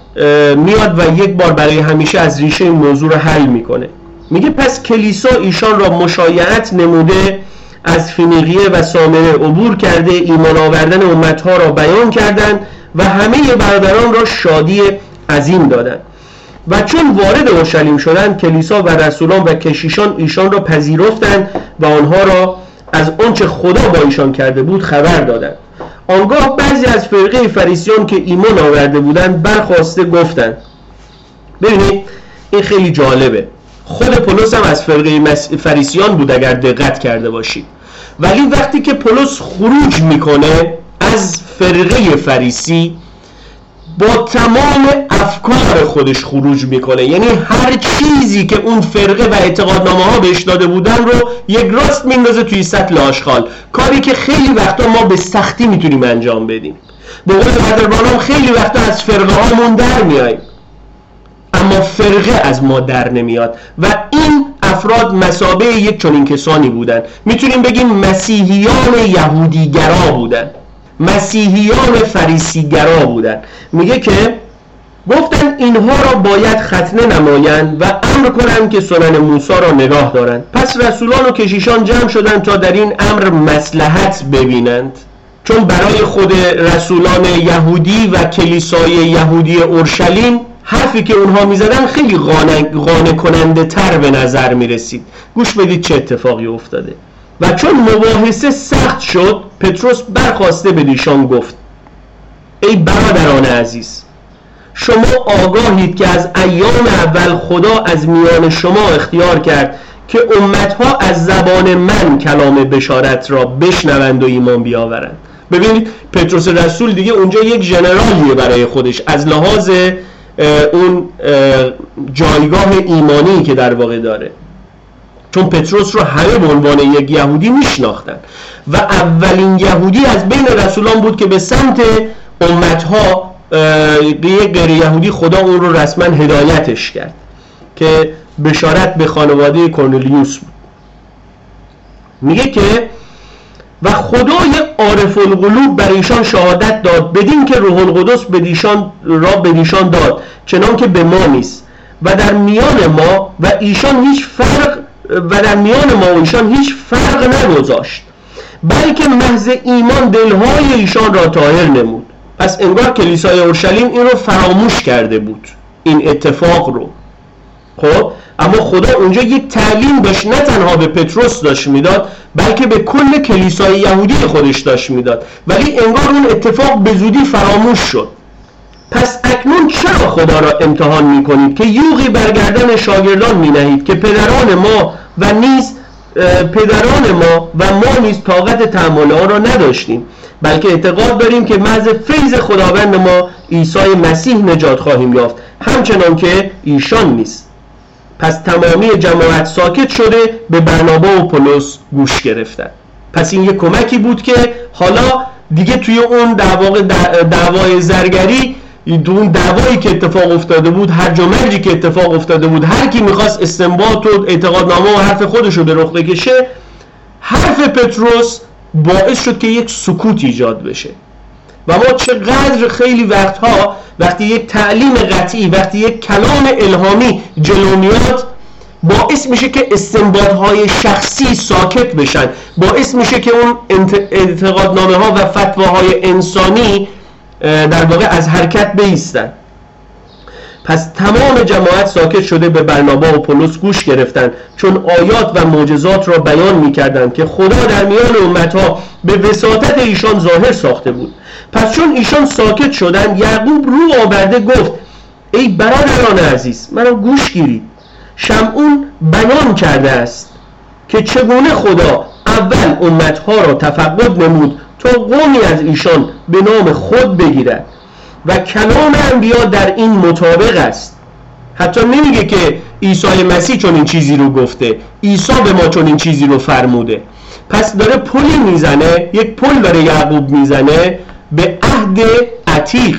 میاد و یک بار برای همیشه از ریشه این موضوع رو حل میکنه. میگه پس کلیسا ایشان را مشایعت نموده، از فینیقیه و سامره عبور کرده، ایمان آوردن امتها را بیان کردند و همه برادران را شادی عظیم دادند. و چون وارد اورشلیم شدند، کلیسا و رسولان و کشیشان ایشان را پذیرفتند و آنها را از آنچه خدا با ایشان کرده بود خبر دادند. آنگاه بعضی از فرقه فریسیان که ایمان آورده بودند برخاسته گفتند. ببینید این خیلی جالبه. خود پولس هم از فرقه فریسیان بود اگر دقت کرده باشید، ولی وقتی که پولس خروج میکنه از فرقه فریسی با تمام افکار خودش خروج میکنه. یعنی هر چیزی که اون فرقه و اعتقادنامه ها بهش داده بودن رو یک راست میندازه توی سطل آشغال، کاری که خیلی وقتا ما به سختی میتونیم انجام بدیم. به قول قدربانان خیلی وقتا از فرقه هامون در میاییم، اما فرقه از ما در نمیاد. و این افراد مثابه یک چنین کسانی بودن. میتونیم بگیم مسیحیان یهودیگرا بودن، مسیحیان فریسیگرا بودن. میگه که گفتند اینها را باید ختنه نمایند و امر کنند که سنن موسی را نگاه دارند. پس رسولان و کشیشان جمع شدند تا در این امر مصلحت ببینند، چون برای خود رسولان یهودی و کلیسای یهودی اورشلیم حرفی که اونها میزدن خیلی قانع کننده تر به نظر میرسید. گوش بدید چه اتفاقی افتاده. و چون مباحثه سخت شد، پتروس برخاسته به ایشان گفت: ای برادران عزیز، شما آگاهید که از ایام اول خدا از میان شما اختیار کرد که امتها از زبان من کلام بشارت را بشنوند و ایمان بیاورند. ببینید پتروس رسول دیگه اونجا یک ژنرالیه برای خودش از لحاظ اون جایگاه ایمانی که در واقع داره، چون پتروس رو همه به عنوان یک یهودی میشناختن و اولین یهودی از بین رسولان بود که به سمت امتها یک غیر یهودی خدا اون رو رسما هدایتش کرد که بشارت به خانواده کرنلیوس بود. میگه که و خدای عارف القلوب بر ایشان شهادت داد بدین که روح القدس بدیشان را بدیشان داد چنان که به ما نیست و در میان ما و ایشان هیچ فرق و در میان ما و ایشان هیچ فرق نگذاشت، بلکه محض ایمان دلهای ایشان را طاهر نمود. پس انگار کلیسای اورشلیم این رو فراموش کرده بود، این اتفاق رو. خب اما خدا اونجا یک تعلیم داشت، نه تنها به پتروس داشت میداد بلکه به کل کلیسای یهودی خودش داشت میداد، ولی انگار اون اتفاق به زودی فراموش شد. پس اکنون چرا خدا را امتحان میکنید که یوغی برگردن شاگردان مینهید که پدران ما و نیز پدران ما و ما نیز طاقت تحمل آن را نداشتیم، بلکه اعتقاد داریم که محض فیض خداوند ما عیسی مسیح نجات خواهیم یافت همچنان که ایشان نیست. پس تمامی جماعت ساکت شده به برنابا و پولس گوش گرفتن. پس این یک کمکی بود که حالا دیگه توی اون دعوا دعوای زرگری، اون دعوایی که اتفاق افتاده بود، هرج و مرجی که اتفاق افتاده بود، هر کی میخواست استنباط و اعتقادنامه و حرف خودش رو به رخ بکشه، حرف پتروس باعث شد که یک سکوت ایجاد بشه. و ما چقدر خیلی وقتها وقتی یک تعلیم قطعی، وقتی یک کلام الهامی جلو میاد، باعث میشه که استنباط‌های شخصی ساکت بشن، باعث میشه که اون اعتقادنامه ها و فتواهای انسانی در واقع از حرکت بایستن. پس تمام جماعت ساکت شده به برنابا و پولس گوش گرفتند، چون آیات و معجزات را بیان می‌کردند که خدا در میان امتها به وساطت ایشان ظاهر ساخته بود. پس چون ایشان ساکت شدند، یعقوب رو آورده گفت: ای برادران عزیز، مرا گوش گیرید. شمعون بیان کرده است که چگونه خدا اول امتها را تفقد نمود تا قومی از ایشان به نام خود بگیرد و کلام انبیا در این مطابق است. حتی نمیگه که عیسی مسیح چون این چیزی رو گفته، عیسی به ما چون این چیزی رو فرموده. پس داره پلی میزنه، یک پل داره یعقوب میزنه به عهد عتیق،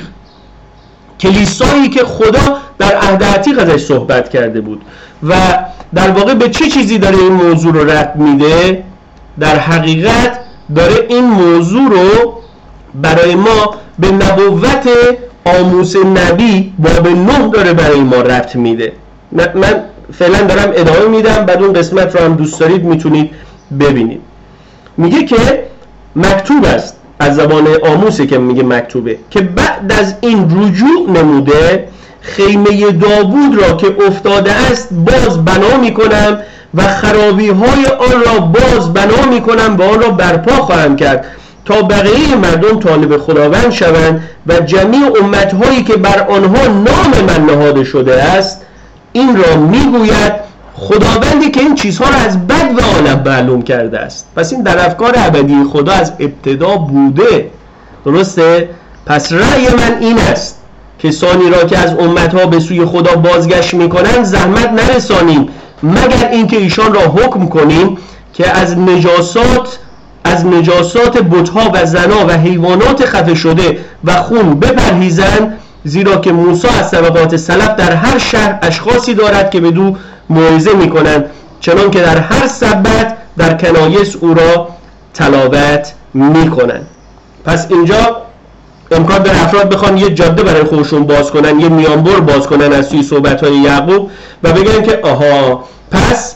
کلیسایی که خدا در عهد عتیق ازش صحبت کرده بود. و در واقع به چه چیزی داره این موضوع رو ربط میده؟ در حقیقت داره این موضوع رو برای ما به نبوت آموس نبی باب نه داره برای ما ربط میده. من فعلا دارم ادامه میدم، بعد اون قسمت رو هم دوست دارید میتونید ببینید. میگه که مکتوب است، از زبان آموسه که میگه مکتوبه، که بعد از این رجوع نموده خیمه داوود را که افتاده است باز بنا میکنم و خرابی های آن را باز بنا میکنم و آن را برپا خواهم کرد تا بقیه مردم طالب خداوند شوند و جمیع امتهایی که بر آنها نام من نهاده شده است این را میگوید خداوندی که این چیزها را از بد و عالم معلوم کرده است. پس این در افکار ابدی خدا از ابتدا بوده، درسته؟ پس رأی من این است کسانی را که از امتها به سوی خدا بازگشت میکنند زحمت نرسانیم مگر اینکه ایشان را حکم کنیم که از نجاسات از نجاسات بت‌ها و زنا و حیوانات خفه شده و خون بپرهیزند، زیرا که موسی از طبقات سلف در هر شهر اشخاصی دارد که بدو موعظه میکنند، چنان که در هر سبت در کنایس او را تلاوت میکنند. پس اینجا امکان داره افراد بخوان یه جاده برای خودشون باز کنن، یه میانبر باز کنن از توی صحبت‌های یعقوب و بگن که آها پس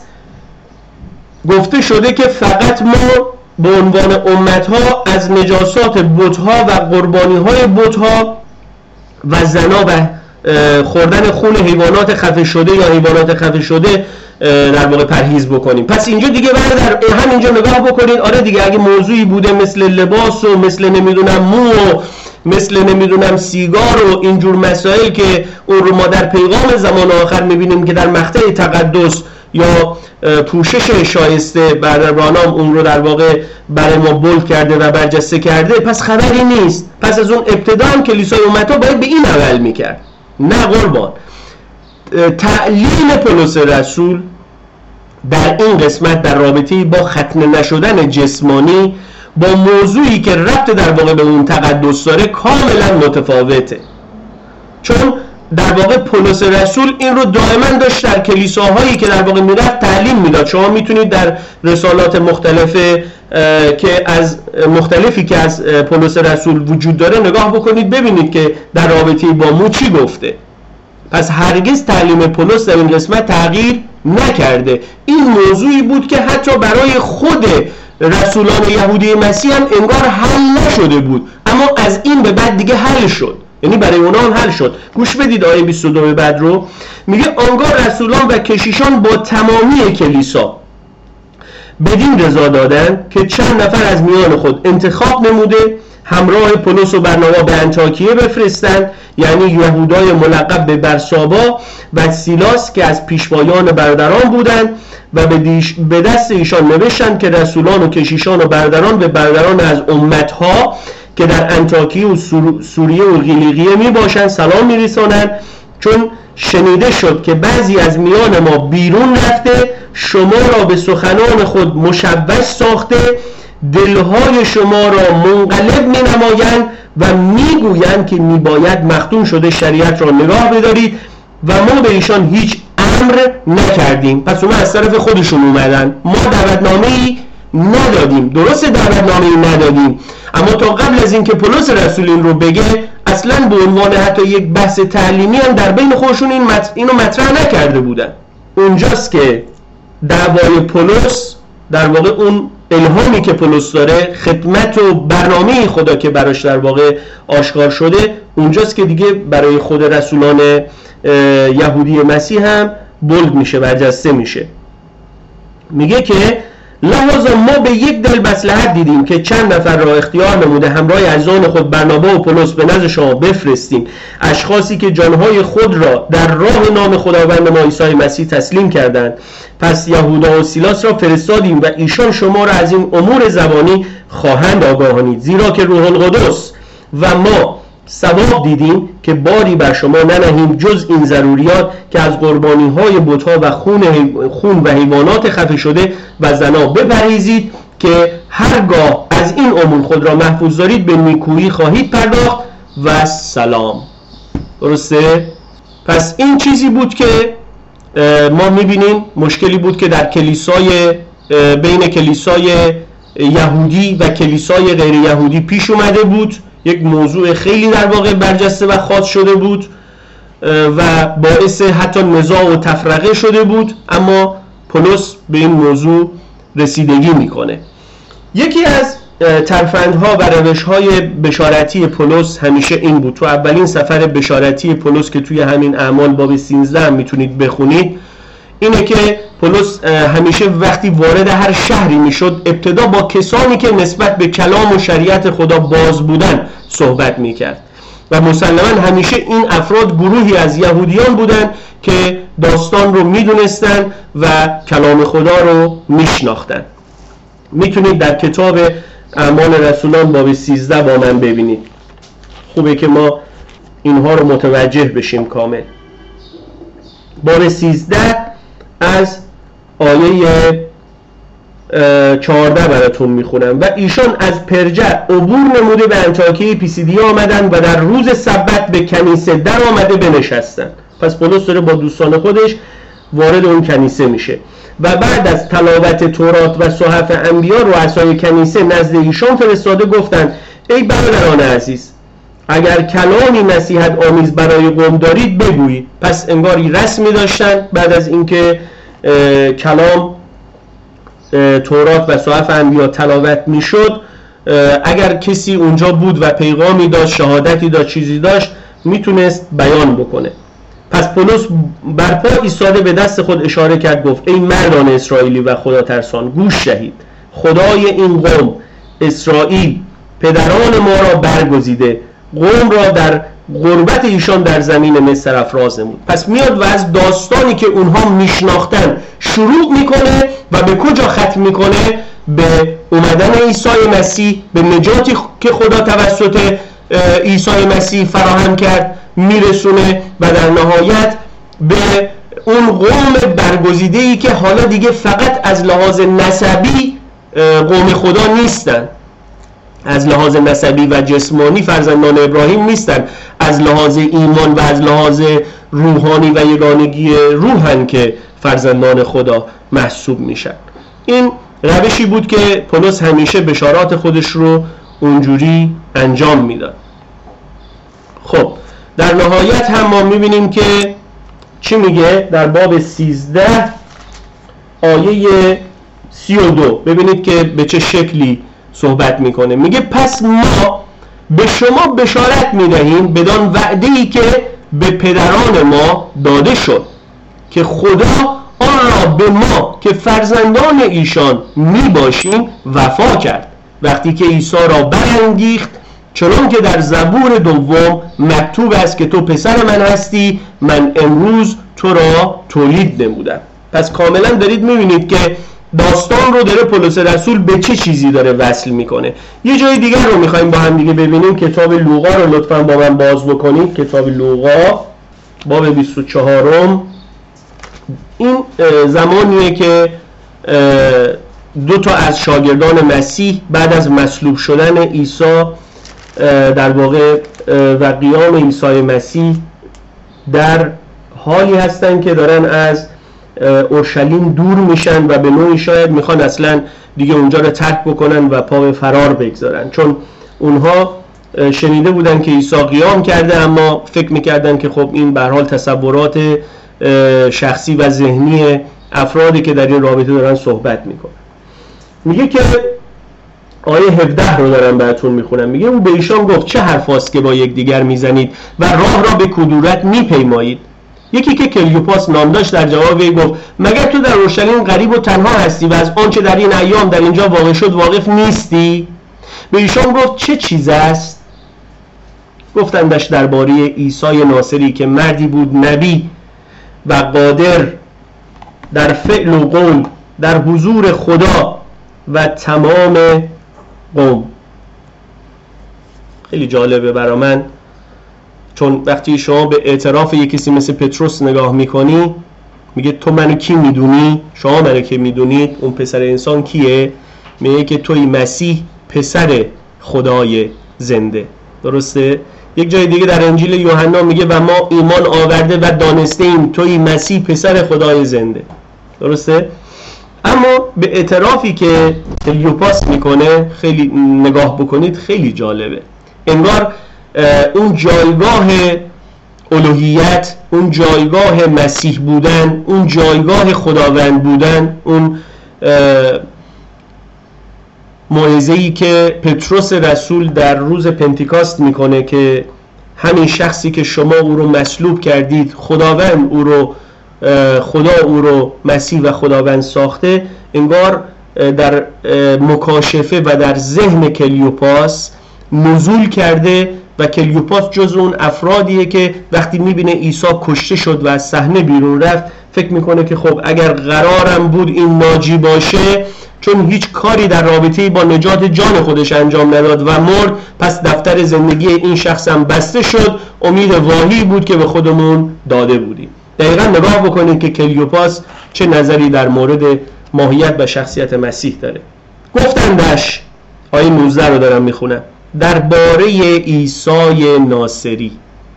گفته شده که فقط ما به عنوان امتها از نجاسات بت‌ها و قربانی‌های بت‌ها و زنا و خوردن خون حیوانات خفه شده یا حیوانات خفه شده در واقع پرهیز بکنیم. پس اینجا دیگه برادر همینجا نگاه بکنید، آره دیگه اگه موضوعی بوده مثل لباس و مثل نمیدونم مو و مثل نمیدونم سیگار و اینجور مسائل که اون رو ما در پیغام زمان آخر میبینیم که در مقطع تقدس یا پوشش شایسته برادرانم اون رو در واقع برای ما بولد کرده و برجسته کرده، پس خبری نیست. پس از اون ابتدا هم کلیسای امتها باید به این عمل میکرد. نه قربان، تعلیم پولس رسول در این قسمت در رابطه با ختنه نشدن جسمانی با موضوعی که ربط در واقع به اون تقدس داره کاملا متفاوته، چون در واقع پولس رسول این رو دائما داشت در کلیساهایی که در واقع میرفت تعلیم میداد. شما میتونید در رسالات مختلف که از مختلفی که از پولس رسول وجود داره نگاه بکنید ببینید که در رابطه با مو چی گفته. پس هرگز تعلیم پولس در این قسمت تغییر نکرده. این موضوعی بود که حتی برای خود رسولان یهودی مسیح هم انگار حل نشده بود، اما از این به بعد دیگه حل شد، یعنی برای اونا هم حل شد. گوش بدید آیه بیست و دو بعد رو میگه آنگاه رسولان و کشیشان با تمامی کلیسا بدین رضا دادن که چند نفر از میان خود انتخاب نموده همراه پولس و برنابا به انطاکیه بفرستند، یعنی یهودای ملقب به برسابا و سیلاس که از پیشوایان برادران بودند و به دست ایشان نوشتند که رسولان و کشیشان و برادران به برادران از امتها که در انطاکیه و سوریه و قیلیقیه می باشند سلام می رسانند، چون شنیده شد که بعضی از میان ما بیرون رفته شما را به سخنان خود مشوش ساخته دلهای شما را منقلب می نمایند و می گویند که می باید مختون شده شریعت را نگاه بدارید و ما به ایشان هیچ امر نکردیم. پس اونا از طرف خودشون اومدن، ما دعوتنامه‌ای ندادیم. درسته دعوتنامه‌ای ندادیم، اما تا قبل از اینکه پولس رسول این رو بگه اصلا به عنوان حتی یک بحث تعلیمی هم در بین خودشون این مط... اینو مطرح نکرده بودن. اونجاست که دعوای پولس در واقع اون الهامی که پولس داره، خدمت و برنامه خدا که براش در واقع آشکار شده، اونجاست که دیگه برای خود رسولان یهودی مسیح هم بولد میشه، برجسته میشه. میگه که لحاظا ما به یک دل مصلحت دیدیم که چند نفر را اختیار نموده همراه عزیزان خود برنابا و پولس به نزد شما بفرستیم، اشخاصی که جانهای خود را در راه نام خداوند ما عیسی مسیح تسلیم کردند. پس یهودا و سیلاس را فرستادیم و ایشان شما را از این امور زبانی خواهند آگاهانید، زیرا که روح القدس و ما ثواب دیدیم که باری بر شما ننهیم جز این ضروریات که از قربانی های بت‌ها و خون, خون و حیوانات خفه شده و زنا بپرهیزید که هرگاه از این امور خود را محفوظ دارید به نیکویی خواهید پرداخت و سلام. درسته؟ پس این چیزی بود که ما میبینیم مشکلی بود که در کلیسای بین کلیسای یهودی و کلیسای غیر یهودی پیش اومده بود. یک موضوع خیلی در واقع برجسته و خاص شده بود و باعث حتی نزاع و تفرقه شده بود، اما پولس به این موضوع رسیدگی میکنه. یکی از ترفندها و روشهای بشارتی پولس همیشه این بود. تو اولین سفر بشارتی پولس که توی همین اعمال باب سیزده هم میتونید بخونید، اینه که پولس همیشه وقتی وارد هر شهری میشد ابتدا با کسانی که نسبت به کلام و شریعت خدا باز بودن صحبت میکرد و مسلماً همیشه این افراد گروهی از یهودیان بودن که داستان رو میدونستن و کلام خدا رو میشناختن. میتونید در کتاب اعمال رسولان باب سیزده با من ببینید. خوبه که ما اینها رو متوجه بشیم کامل. باب سیزده از آیه چهارده براتون میخونم. و ایشان از پرجه عبور نموده به انطاکیه پیسیدیا آمدن و در روز سبت به کنیسه در آمده بنشستن. پس پولس داره با دوستان خودش وارد اون کنیسه میشه و بعد از تلاوت تورات و صحف انبیا رؤسای کنیسه نزد ایشان فرستاده گفتند ای برادران عزیز، اگر کلامی نصیحت آمیز برای قوم دارید بگویید. پس انگاری رسمی داشتن بعد از اینکه کلام تورات و صحف انبیا تلاوت میشد، اگر کسی اونجا بود و پیغامی داشت، شهادتی داشت، چیزی داشت، میتونست بیان بکنه. پس پولس برپا ایستاده به دست خود اشاره کرد، گفت ای مردان اسرائیلی و خدا ترسان، گوش دهید. خدای این قوم اسرائیل پدران ما را برگزیده، قوم را در غربت ایشان در زمین مصر افراز نمود. پس میاد و از داستانی که اونها میشناختن شروع میکنه و به کجا ختم میکنه؟ به اومدن عیسی مسیح، به نجاتی که خدا توسط عیسی مسیح فراهم کرد میرسونه و در نهایت به اون قوم برگزیده‌ای که حالا دیگه فقط از لحاظ نسبی قوم خدا نیستن، از لحاظ نسبی و جسمانی فرزندان ابراهیم نیستن، از لحاظ ایمان و از لحاظ روحانی و یگانگی روحن که فرزندان خدا محسوب میشن. این روشی بود که پولس همیشه بشارات خودش رو اونجوری انجام میداد. خب در نهایت هم ما میبینیم که چی میگه در باب سیزده آیه سی و دو. ببینید که به چه شکلی صحبت میکنه. میگه پس ما به شما بشارت میدهیم بدان وعده‌ای که به پدران ما داده شد که خدا آن را به ما که فرزندان ایشان میباشیم وفا کرد وقتی که عیسی را برانگیخت، چنان که در زبور دوم مکتوب است که تو پسر من هستی، من امروز تو را تولید نمودم. پس کاملا دارید میبینید که داستان رو داره پولس رسول به چه چیزی داره وصل میکنه. یه جای دیگر رو میخوایم با هم دیگه ببینیم. کتاب لوقا رو لطفاً با من باز بکنید. کتاب لوقا باب بیست و چهار. این زمانیه که دو تا از شاگردان مسیح بعد از مصلوب شدن عیسی در واقع و قیام عیسی مسیح در حالی هستن که دارن از اورشلیم دور میشن و به نوعی شاید میخوان اصلا دیگه اونجا رو ترک بکنن و پا به فرار بگذارن، چون اونها شنیده بودن که عیسی قیام کرده اما فکر میکردن که خب این به هر حال تصورات شخصی و ذهنی افرادی که در این رابطه دارن صحبت میکنن. میگه که آیه هفده رو دارم براتون میخونم. میگه او به ایشان گفت چه حرفاست که با یکدیگر میزنید و راه را به کدورت میپیمایید؟ یکی که کلیوپاس نام داشت در جواب وی گفت مگر تو در اورشلیم غریب و تنها هستی و از آنچه در این ایام در اینجا واقع شد واقف نیستی؟ به ایشان گفت چه چیز است؟ گفتندش درباره عیسی ناصری که مردی بود نبی و قادر در فعل و قول در حضور خدا و تمام قوم. خیلی جالبه برای من، چون وقتی شما به اعتراف یک کسی مثل پتروس نگاه میکنی میگه تو منو کی میدونی؟ شما منو که میدونید؟ اون پسر انسان کیه؟ میگه که توی مسیح پسر خدای زنده. درسته؟ یک جای دیگه در انجیل یوحنا میگه و ما ایمان آورده و دانسته ایم توی مسیح پسر خدای زنده. درسته؟ اما به اعترافی که کلیوپاس میکنه خیلی نگاه بکنید خیلی جالبه. انگار اون جایگاه الوهیت، اون جایگاه مسیح بودن، اون جایگاه خداوند بودن، اون موعظه‌ای که پتروس رسول در روز پنتیکاست میکنه که همین شخصی که شما او رو مصلوب کردید، خداوند او رو خدا او رو مسیح و خداوند ساخته، انگار در مکاشفه و در ذهن کلیوپاس نزول کرده و کلیوپاس جز اون افرادیه که وقتی میبینه عیسی کشته شد و از صحنه بیرون رفت فکر میکنه که خب اگر قرارم بود این ناجی باشه، چون هیچ کاری در رابطه با نجات جان خودش انجام نداد و مرد، پس دفتر زندگی این شخص هم بسته شد. امید واهی بود که به خودمون داده بودیم. دقیقا نگاه بکنید که کلیوپاس چه نظری در مورد ماهیت و شخصیت مسیح داره. گفتندش، آیه نوزده رو دارم میخونم، درباره عیسی ناصری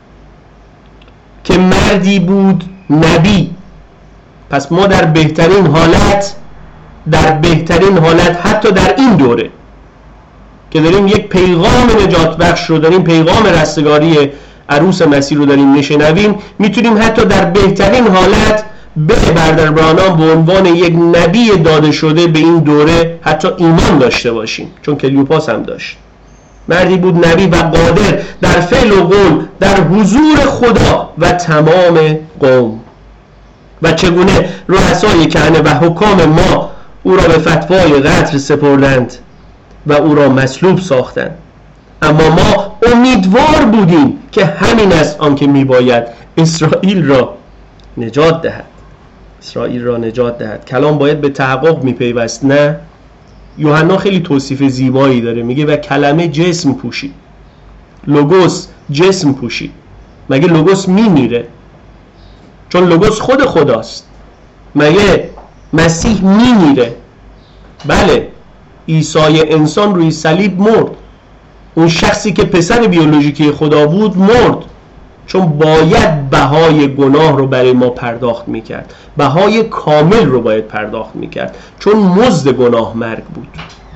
که مردی بود نبی. پس ما در بهترین حالت در بهترین حالت حتی در این دوره که داریم یک پیغام نجات بخش رو داریم، پیغام رستگاری عروس مسیح رو داریم میشنویم، میتونیم حتی در بهترین حالت به برادران به عنوان یک نبی داده شده به این دوره حتی ایمان داشته باشیم، چون کلیوپاس هم داشت. مردی بود نبی و قادر در فعل و قول در حضور خدا و تمام قوم. و چگونه رؤسای کهنه و حکام ما او را به فتوای قتل سپردند و او را مصلوب ساختند. اما ما امیدوار بودیم که همین است آنکه میباید اسرائیل را نجات دهد. اسرائیل را نجات دهد. کلام باید به تحقق میپیوست، نه؟ یوحنا خیلی توصیف زیبایی داره، میگه و کلمه جسم پوشید. لوگوس جسم پوشید. مگه لوگوس میمیره؟ چون لوگوس خود خداست. مگه مسیح میمیره؟ بله، عیسی انسان روی صلیب مرد. اون شخصی که پسر بیولوژیکی خدا بود مرد، چون باید بهای گناه رو برای ما پرداخت میکرد. بهای کامل رو باید پرداخت میکرد، چون مزد گناه مرگ بود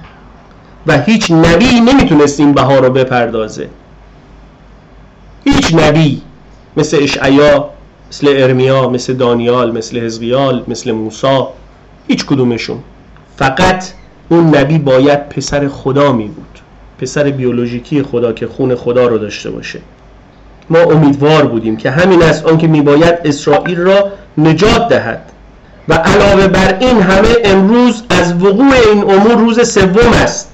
و هیچ نبی نمیتونست این بها رو بپردازه. هیچ نبی مثل اشعیا، مثل ارمیا، مثل دانیال، مثل حزقیال، مثل موسی، هیچ کدومشون. فقط اون نبی باید پسر خدا می بود، پسر بیولوژیکی خدا که خون خدا رو داشته باشه. ما امیدوار بودیم که همین است آنکه می باید اسرائیل را نجات دهد. و علاوه بر این همه امروز از وقوع این امور روز سوم است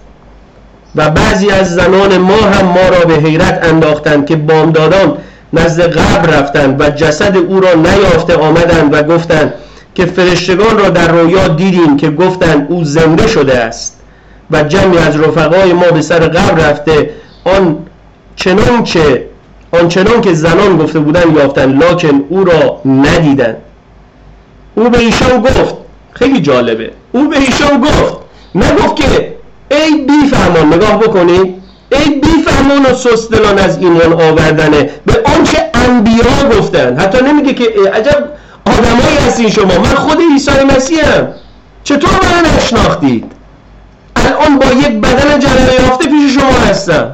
و بعضی از زنان ما هم ما را به حیرت انداختند که بامدادان نزد قبر رفتند و جسد او را نیافته آمدند و گفتند که فرشتگان را در رویا دیدیم که گفتند او زنده شده است. و جمعی از رفقای ما به سر قبر رفته آن چنان که آن چنان که زنان گفته بودند یافتند، لکن او را ندیدند. او به ایشان گفت، خیلی جالبه، او به ایشان گفت، نگفت که ای بی فهمان، نگاه بکنید، ای بی فهمان و سستدلان از ایمان آوردنه به آنچه انبیا گفتن. حتی نمیگه که عجب آدمایی هستین شما، من خود عیسی مسیحم، چطور من نشناختید؟ الان با یک بدن جلوه یافته پیش شما هستم.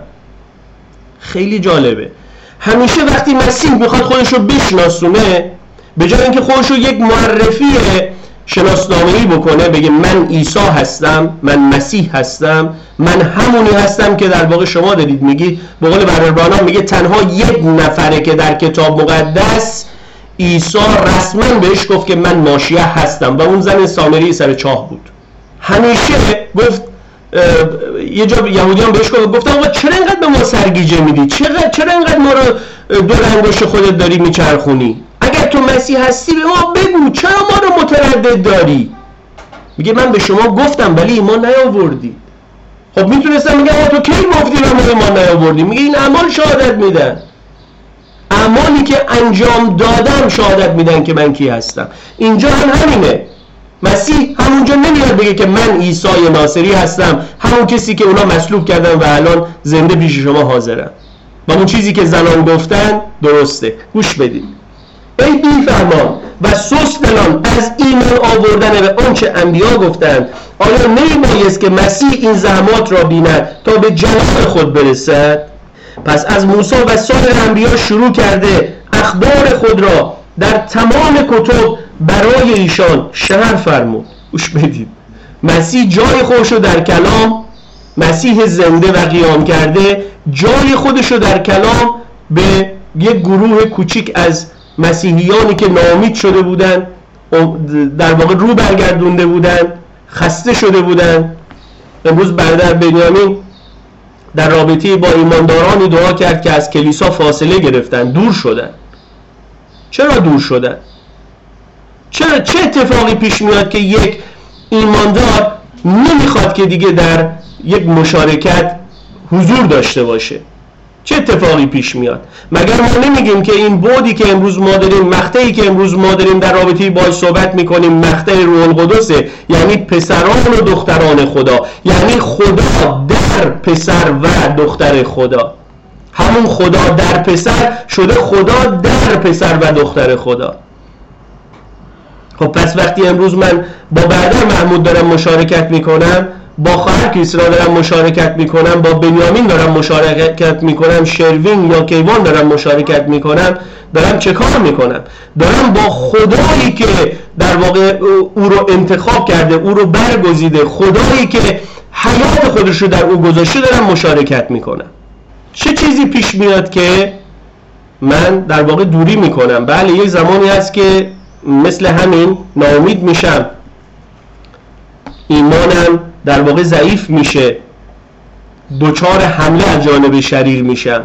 خیلی جالبه. همیشه وقتی مسیح میخواد خودش رو بشناسونه، به جای اینکه خودش رو یک معرفی شناسنامه‌ای بکنه، بگه من عیسی هستم، من مسیح هستم، من همونی هستم که در واقع شما دارید میگید، به قول برادران میگه تنها یک نفره که در کتاب مقدس عیسی رسما بهش گفت که من ماشیه هستم و اون زن سامری سر چاه بود. همیشه گفت، یه جا یهودیان بهش گفت، گفتن آقا چرا اینقدر به ما سرگیجه میدی؟ چرا چرا اینقدر ما رو دور انگشت خودت داری میچرخونی؟ اگر تو مسیح هستی به ما بگو، چرا ما رو متردد داری؟ میگه من به شما گفتم ولی ایمان نیاوردی. خب میتونستم میگه آقا تو کی گفتی و ما ایمان نیاوردی؟ میگه این اعمال شهادت میدن، اعمالی که انجام دادم شهادت میدن که من کی هستم. اینجا هم همینه. مسیح همونجا نمیاد بگه که من عیسی ناصری هستم، همون کسی که اونا مصلوب کردن و الان زنده پیش شما حاضرم و اون چیزی که زنان گفتن درسته. گوش بدید. ای بی‌فهمان و سست دلان از ایمان آوردن به آنچه انبیا گفتند، آیا نمیبایست که مسیح این زحمات را بیند تا به جلال خود برسد؟ پس از موسی و سایر انبیا شروع کرده اخبار خود را در تمام کتب برای ایشان شرح فرمود. گوش بدید. مسیح جای خودشو در کلام، مسیح زنده و قیام کرده جای خودشو در کلام به یک گروه کوچیک از مسیحیانی که ناامید شده بودن، در واقع رو برگردونده بودن، خسته شده بودن. امروز برادر بنیامین در رابطه با ایماندارانی دعا کرد که از کلیسا فاصله گرفتن، دور شدن. چرا دور شدن؟ چرا چه اتفاقی پیش میاد که یک ایماندار نمیخواد که دیگه در یک مشارکت حضور داشته باشه؟ چه اتفاقی پیش میاد؟ مگر ما نمیگیم که این بعدی که امروز ما داریم، مقطعی که امروز ما داریم در رابطه باهاش صحبت میکنیم مقطع روح القدسه، یعنی پسران و دختران خدا، یعنی خدا در پسر و دختر خدا. همون خدا در پسر شده خدا در پسر و دختر خدا. خب پس وقتی امروز من با برادر محمود دارم مشارکت میکنم، با خواهر کریستینا دارم مشارکت میکنم، با بنیامین دارم مشارکت میکنم، شروین یا کیوان دارم مشارکت میکنم، دارم چه کار میکنم؟ دارم با خدایی که در واقع او رو انتخاب کرده، او رو برگزیده، خدایی که حیات خودش رو در او گذاشته دارم مشارکت میکنم. چه چیزی پیش میاد که من در واقع دوری میکنم؟ بله، یک زمانی هست که مثل همین ناامید میشم، ایمانم در واقع ضعیف میشه، دوچار حمله از جانب شریر میشم.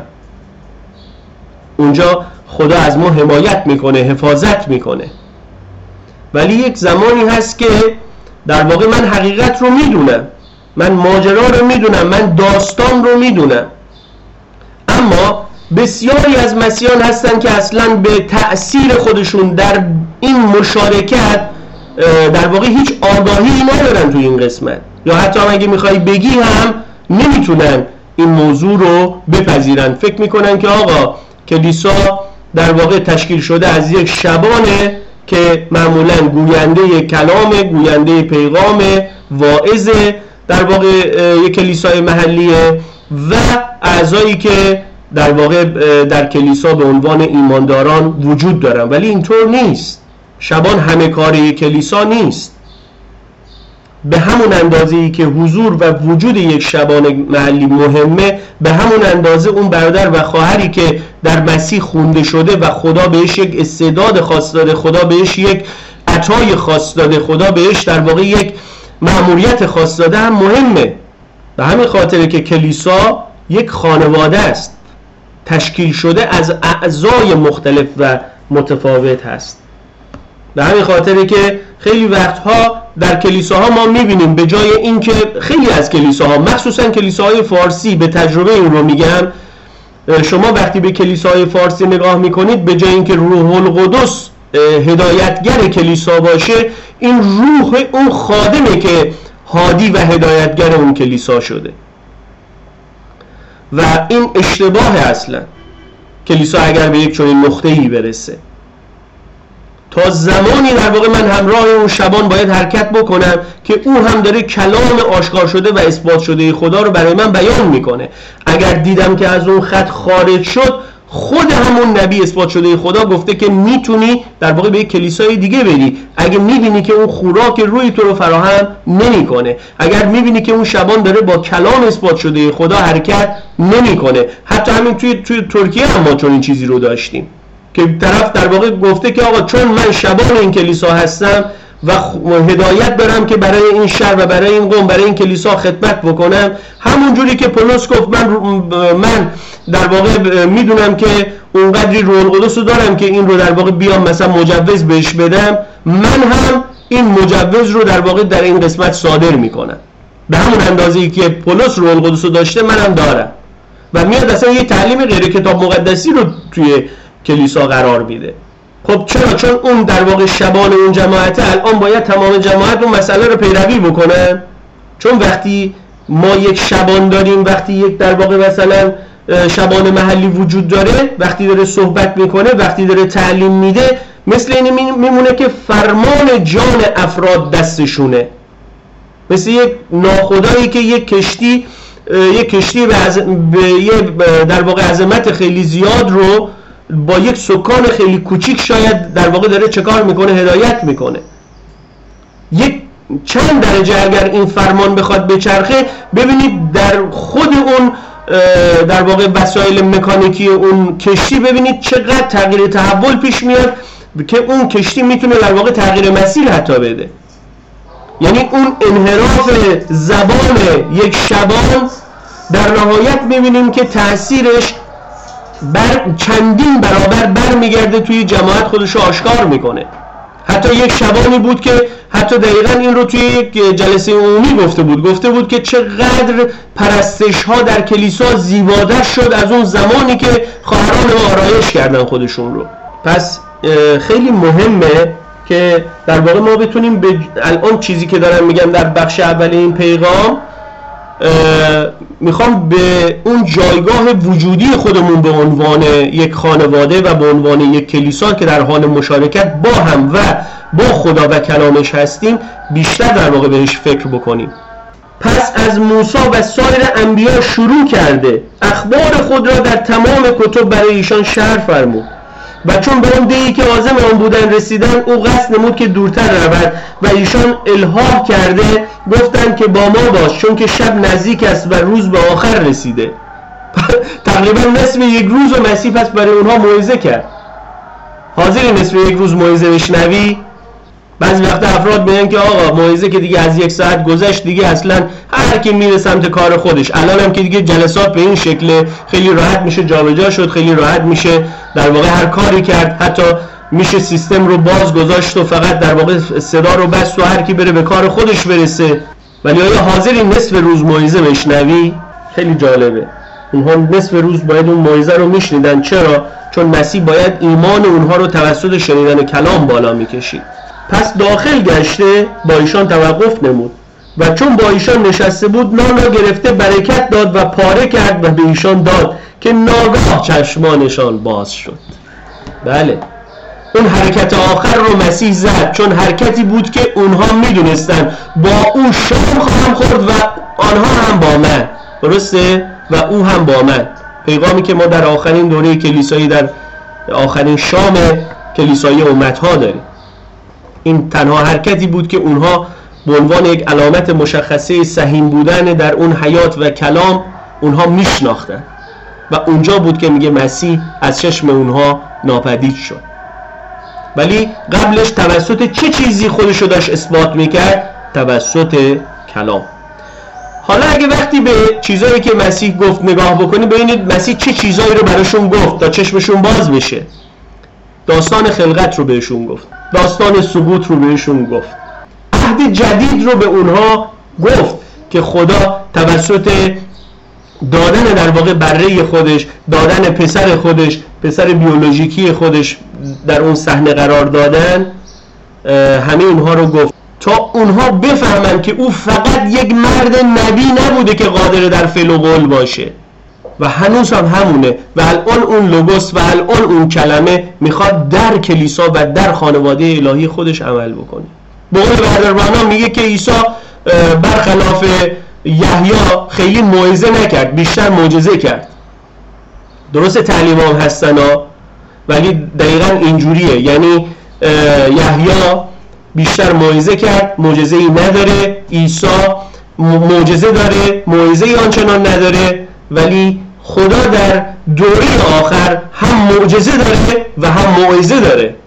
اونجا خدا از ما حمایت میکنه، حفاظت میکنه. ولی یک زمانی هست که در واقع من حقیقت رو میدونم، من ماجرا رو میدونم، من داستان رو میدونم، اما بسیاری از مسیحیان هستن که اصلا به تأثیر خودشون در این مشارکت در واقع هیچ آگاهی ندارن تو این قسمت، یا حتی هم اگه میخوای بگی هم نمیتونن این موضوع رو بپذیرن. فکر میکنن که آقا کلیسا در واقع تشکیل شده از یک شبانه که معمولا گوینده کلام، گوینده پیغام، واعظ، در واقع یک کلیسای محلیه و اعضایی که در واقع در کلیسا به عنوان ایمانداران وجود دارن. ولی اینطور نیست. شبان همه کاری کلیسا نیست. به همون اندازه‌ای که حضور و وجود یک شبان محلی مهمه، به همون اندازه اون برادر و خواهری که در مسیح خونده شده و خدا بهش یک استعداد خاص داده، خدا بهش یک عطای خاص داده، خدا بهش در واقع یک مأموریت خاص داده هم مهمه. به همین خاطره که کلیسا یک خانواده است، تشکیل شده از اعضای مختلف و متفاوت هست. به همین خاطره که خیلی وقتها در کلیساها ما میبینیم به جای اینکه خیلی از کلیساها، مخصوصا کلیساهای فارسی، به تجربه این رو میگم، شما وقتی به کلیساهای فارسی نگاه میکنید به جای اینکه روح القدس هدایتگر کلیسا باشه، این روح اون خادمه که هادی و هدایتگر اون کلیسا شده و این اشتباه. اصلا کلیسا اگر به یک چنین نقطه‌ای برسه، تا زمانی در واقع من همراه اون شبان باید حرکت بکنم که او هم داره کلام آشکار شده و اثبات شده خدا رو برای من بیان میکنه. اگر دیدم که از اون خط خارج شد، خود همون نبی اثبات شده خدا گفته که میتونی در واقع به یک کلیسای دیگه بری. اگه میبینی که اون خوراک روی تو رو فراهم نمیکنه، اگر میبینی که اون شبان داره با کلام اثبات شده خدا حرکت نمیکنه. حتی همین توی توی ترکیه هم ما چون این چیزی رو داشتیم که طرف در واقع گفته که آقا چون من شبان این کلیسا هستم و هدایت دارم که برای این شهر و برای این قوم، برای این کلیسا خدمت بکنم، همون جوری که پولس گفت من من در واقع میدونم که اونقدری روح القدس رو دارم که این رو در واقع بیام مثلا مجوز بهش بدم، من هم این مجوز رو در واقع در این قسمت صادر میکنم. به همون اندازه‌ای که پولس روح القدس رو داشته منم دارم. و میاد اصلا یه تعلیم غیر کتاب مقدسی رو توی کلیسا قرار میده. خب چرا؟ چون اون در واقع شبان اون جماعته، الان باید تمام جماعت اون مسئله رو پیروی بکنن. چون وقتی ما یک شبان داریم، وقتی یک در واقع مثلا شبان محلی وجود داره، وقتی داره صحبت میکنه، وقتی داره تعلیم میده، مثل این میمونه که فرمان جان افراد دستشونه. مثل یک ناخدایی که یک کشتی یک کشتی به, عز... به در واقع عظمت خیلی زیاد رو با یک سکان خیلی کوچیک شاید در واقع داره چه کار میکنه؟ هدایت میکنه. یک چند درجه اگر این فرمان بخواد بچرخه، ببینید در خود اون در واقع وسایل مکانیکی اون کشتی ببینید چقدر تغییر تحول پیش میاد که اون کشتی میتونه در واقع تغییر مسیر حتی بده. یعنی اون انحراف زبان یک شبان در نهایت میبینیم که تأثیرش بر چندین برابر برمیگرده توی جماعت، خودشو آشکار میکنه. حتی یک شبانی بود که حتی دقیقا این رو توی یک جلسه عمومی گفته بود گفته بود که چقدر پرستش ها در کلیسا زیباتر شد از اون زمانی که خواهران ما آرایش کردن خودشون رو. پس خیلی مهمه که در واقع ما بتونیم به الان چیزی که دارم میگم در بخش اول این پیغام، میخوام به اون جایگاه وجودی خودمون به عنوان یک خانواده و به عنوان یک کلیسا که در حال مشارکت با هم و با خدا و کلامش هستیم بیشتر در واقع بهش فکر بکنیم. پس از موسی و سایر انبیا شروع کرده اخبار خود را در تمام کتب برای ایشان شرح فرمود و چون به اون دیگی که عازم آن بودن رسیدن، او قصد نمود که دورتر رود و ایشان الحاح کرده گفتند که با ما باش، چون که شب نزدیک است و روز به آخر رسیده. تقریبا نصف یک روز و مسیح پس برای اونها موعظه کرد. حاضری نصف یک روز موعظه بشنوی؟ بعضی وقتا افراد میگن که آقا موعظه که دیگه از یک ساعت گذشت، دیگه اصلا هر کی میره سمت کار خودش. الان هم که دیگه جلسات به این شکل خیلی راحت میشه جابجا شد، خیلی راحت میشه در واقع هر کاری کرد، حتی میشه سیستم رو باز گذاشت و فقط در واقع صدا رو بست و هر کی بره به کار خودش برسه. ولی آیا حاضری نصف روز موعظه بشنوی؟ خیلی جالبه. اونها نصف روز باید اون موعظه رو میشنیدن. چرا؟ چون مسیح باید ایمان اونها رو توسط شنیدن کلام بالا میکشید. پس داخل گشته با ایشان توقف نمود و چون با ایشان نشسته بود نان را گرفته برکت داد و پاره کرد و به ایشان داد که ناگاه چشمانشان باز شد. بله، اون حرکت آخر رو مسیح زد، چون حرکتی بود که اونها میدونستن با او شام خواهم خورد و آنها هم با من. درسته؟ و او هم با من. پیغامی که ما در آخرین دوره کلیسایی، در آخرین شام کلیسایی امتها داریم. این تنها حرکتی بود که اونها به عنوان یک علامت مشخصه سهیم بودن در اون حیات و کلام اونها میشناختن و اونجا بود که میگه مسیح از چشم اونها ناپدید شد. ولی قبلش توسط چه چیزی خودشو داشت اثبات میکرد؟ توسط کلام. حالا اگه وقتی به چیزایی که مسیح گفت نگاه بکنی، ببینید مسیح چه چیزایی رو براشون گفت تا چشمشون باز بشه. داستان خلقت رو بهشون گفت، داستان سقوط رو بهشون گفت، عهد جدید رو به اونها گفت که خدا توسط دادن در واقع بره خودش، دادن پسر خودش، پسر بیولوژیکی خودش در اون صحنه قرار دادن، همه اونها رو گفت تا اونها بفهمن که او فقط یک مرد نبی نبوده که قادر در فعل و قول باشه و هنوز هم همونه و الان اون لوگوس و الان اون کلمه میخواد در کلیسا و در خانواده الهی خودش عمل بکنه. به قول بردربانا میگه که عیسی برخلاف یحیی خیلی موعظه نکرد، بیشتر معجزه کرد. درسته تعلیم هم هستن ها، ولی دقیقا اینجوریه. یعنی یحیی بیشتر موعظه کرد، معجزه‌ای نداره. عیسی معجزه داره، موعظه‌ای آنچنان نداره. ولی خدا در دوره آخر هم معجزه داره و هم موعظه داره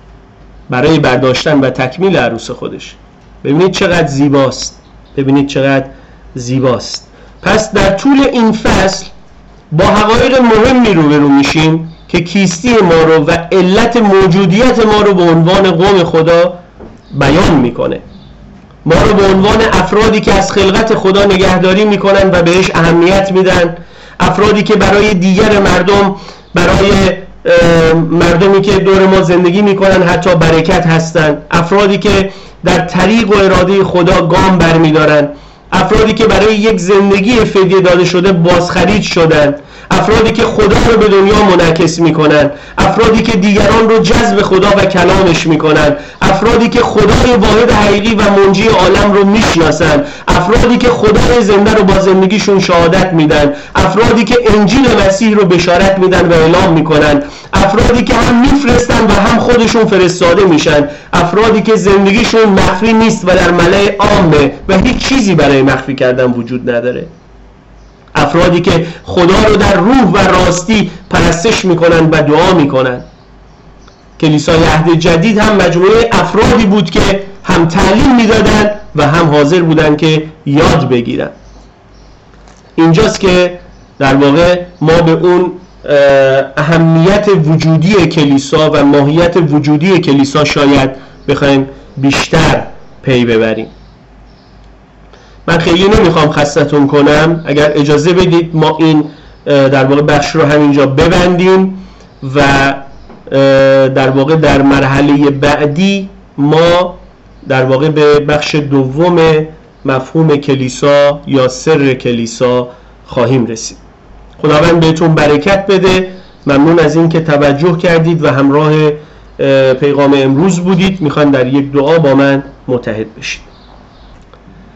برای برداشتن و تکمیل عروس خودش. ببینید چقدر زیباست، ببینید چقدر زیباست. پس در طول این فصل با حقایق مهمی روبرو میشیم که کیستی ما رو و علت موجودیت ما رو به عنوان قوم خدا بیان میکنه. ما رو به عنوان افرادی که از خلقت خدا نگهداری میکنن و بهش اهمیت میدن، افرادی که برای دیگر مردم، برای مردمی که دور ما زندگی میکنن حتی برکت هستن، افرادی که در طریق و اراده خدا گام برمیدارن، افرادی که برای یک زندگی فدیه داده شده بازخرید شدن، افرادی که خدا رو به دنیا منعکس میکنن، افرادی که دیگران رو جذب خدا و کلامش میکنن، افرادی که خدای واحد حقیقی و منجی عالم رو میشناسن، افرادی که خدای زنده رو با زندگیشون شهادت میدن، افرادی که انجیل مسیح رو بشارت میدن و اعلام میکنن، افرادی که هم میفرستن و هم خودشون فرستاده میشن، افرادی که زندگیشون مخفی نیست و در ملأ عامه و هیچ چیزی برای مخفی کردن وجود نداره، افرادی که خدا رو در روح و راستی پرستش میکنن و دعا میکنن. کلیسای عهد جدید هم مجموعه افرادی بود که هم تعلیم میدادن و هم حاضر بودن که یاد بگیرن. اینجاست که در واقع ما به اون اهمیت وجودی کلیسا و ماهیت وجودی کلیسا شاید بخوایم بیشتر پی ببریم. من خیلی نمیخوام خستتون کنم، اگر اجازه بدید ما این در واقع بخش رو همینجا ببندیم و در واقع در مرحله بعدی ما در واقع به بخش دوم مفهوم کلیسا یا سر کلیسا خواهیم رسید. خداوند بهتون برکت بده. ممنون از این که توجه کردید و همراه پیغام امروز بودید. میخوام در یک دعا با من متحد بشید.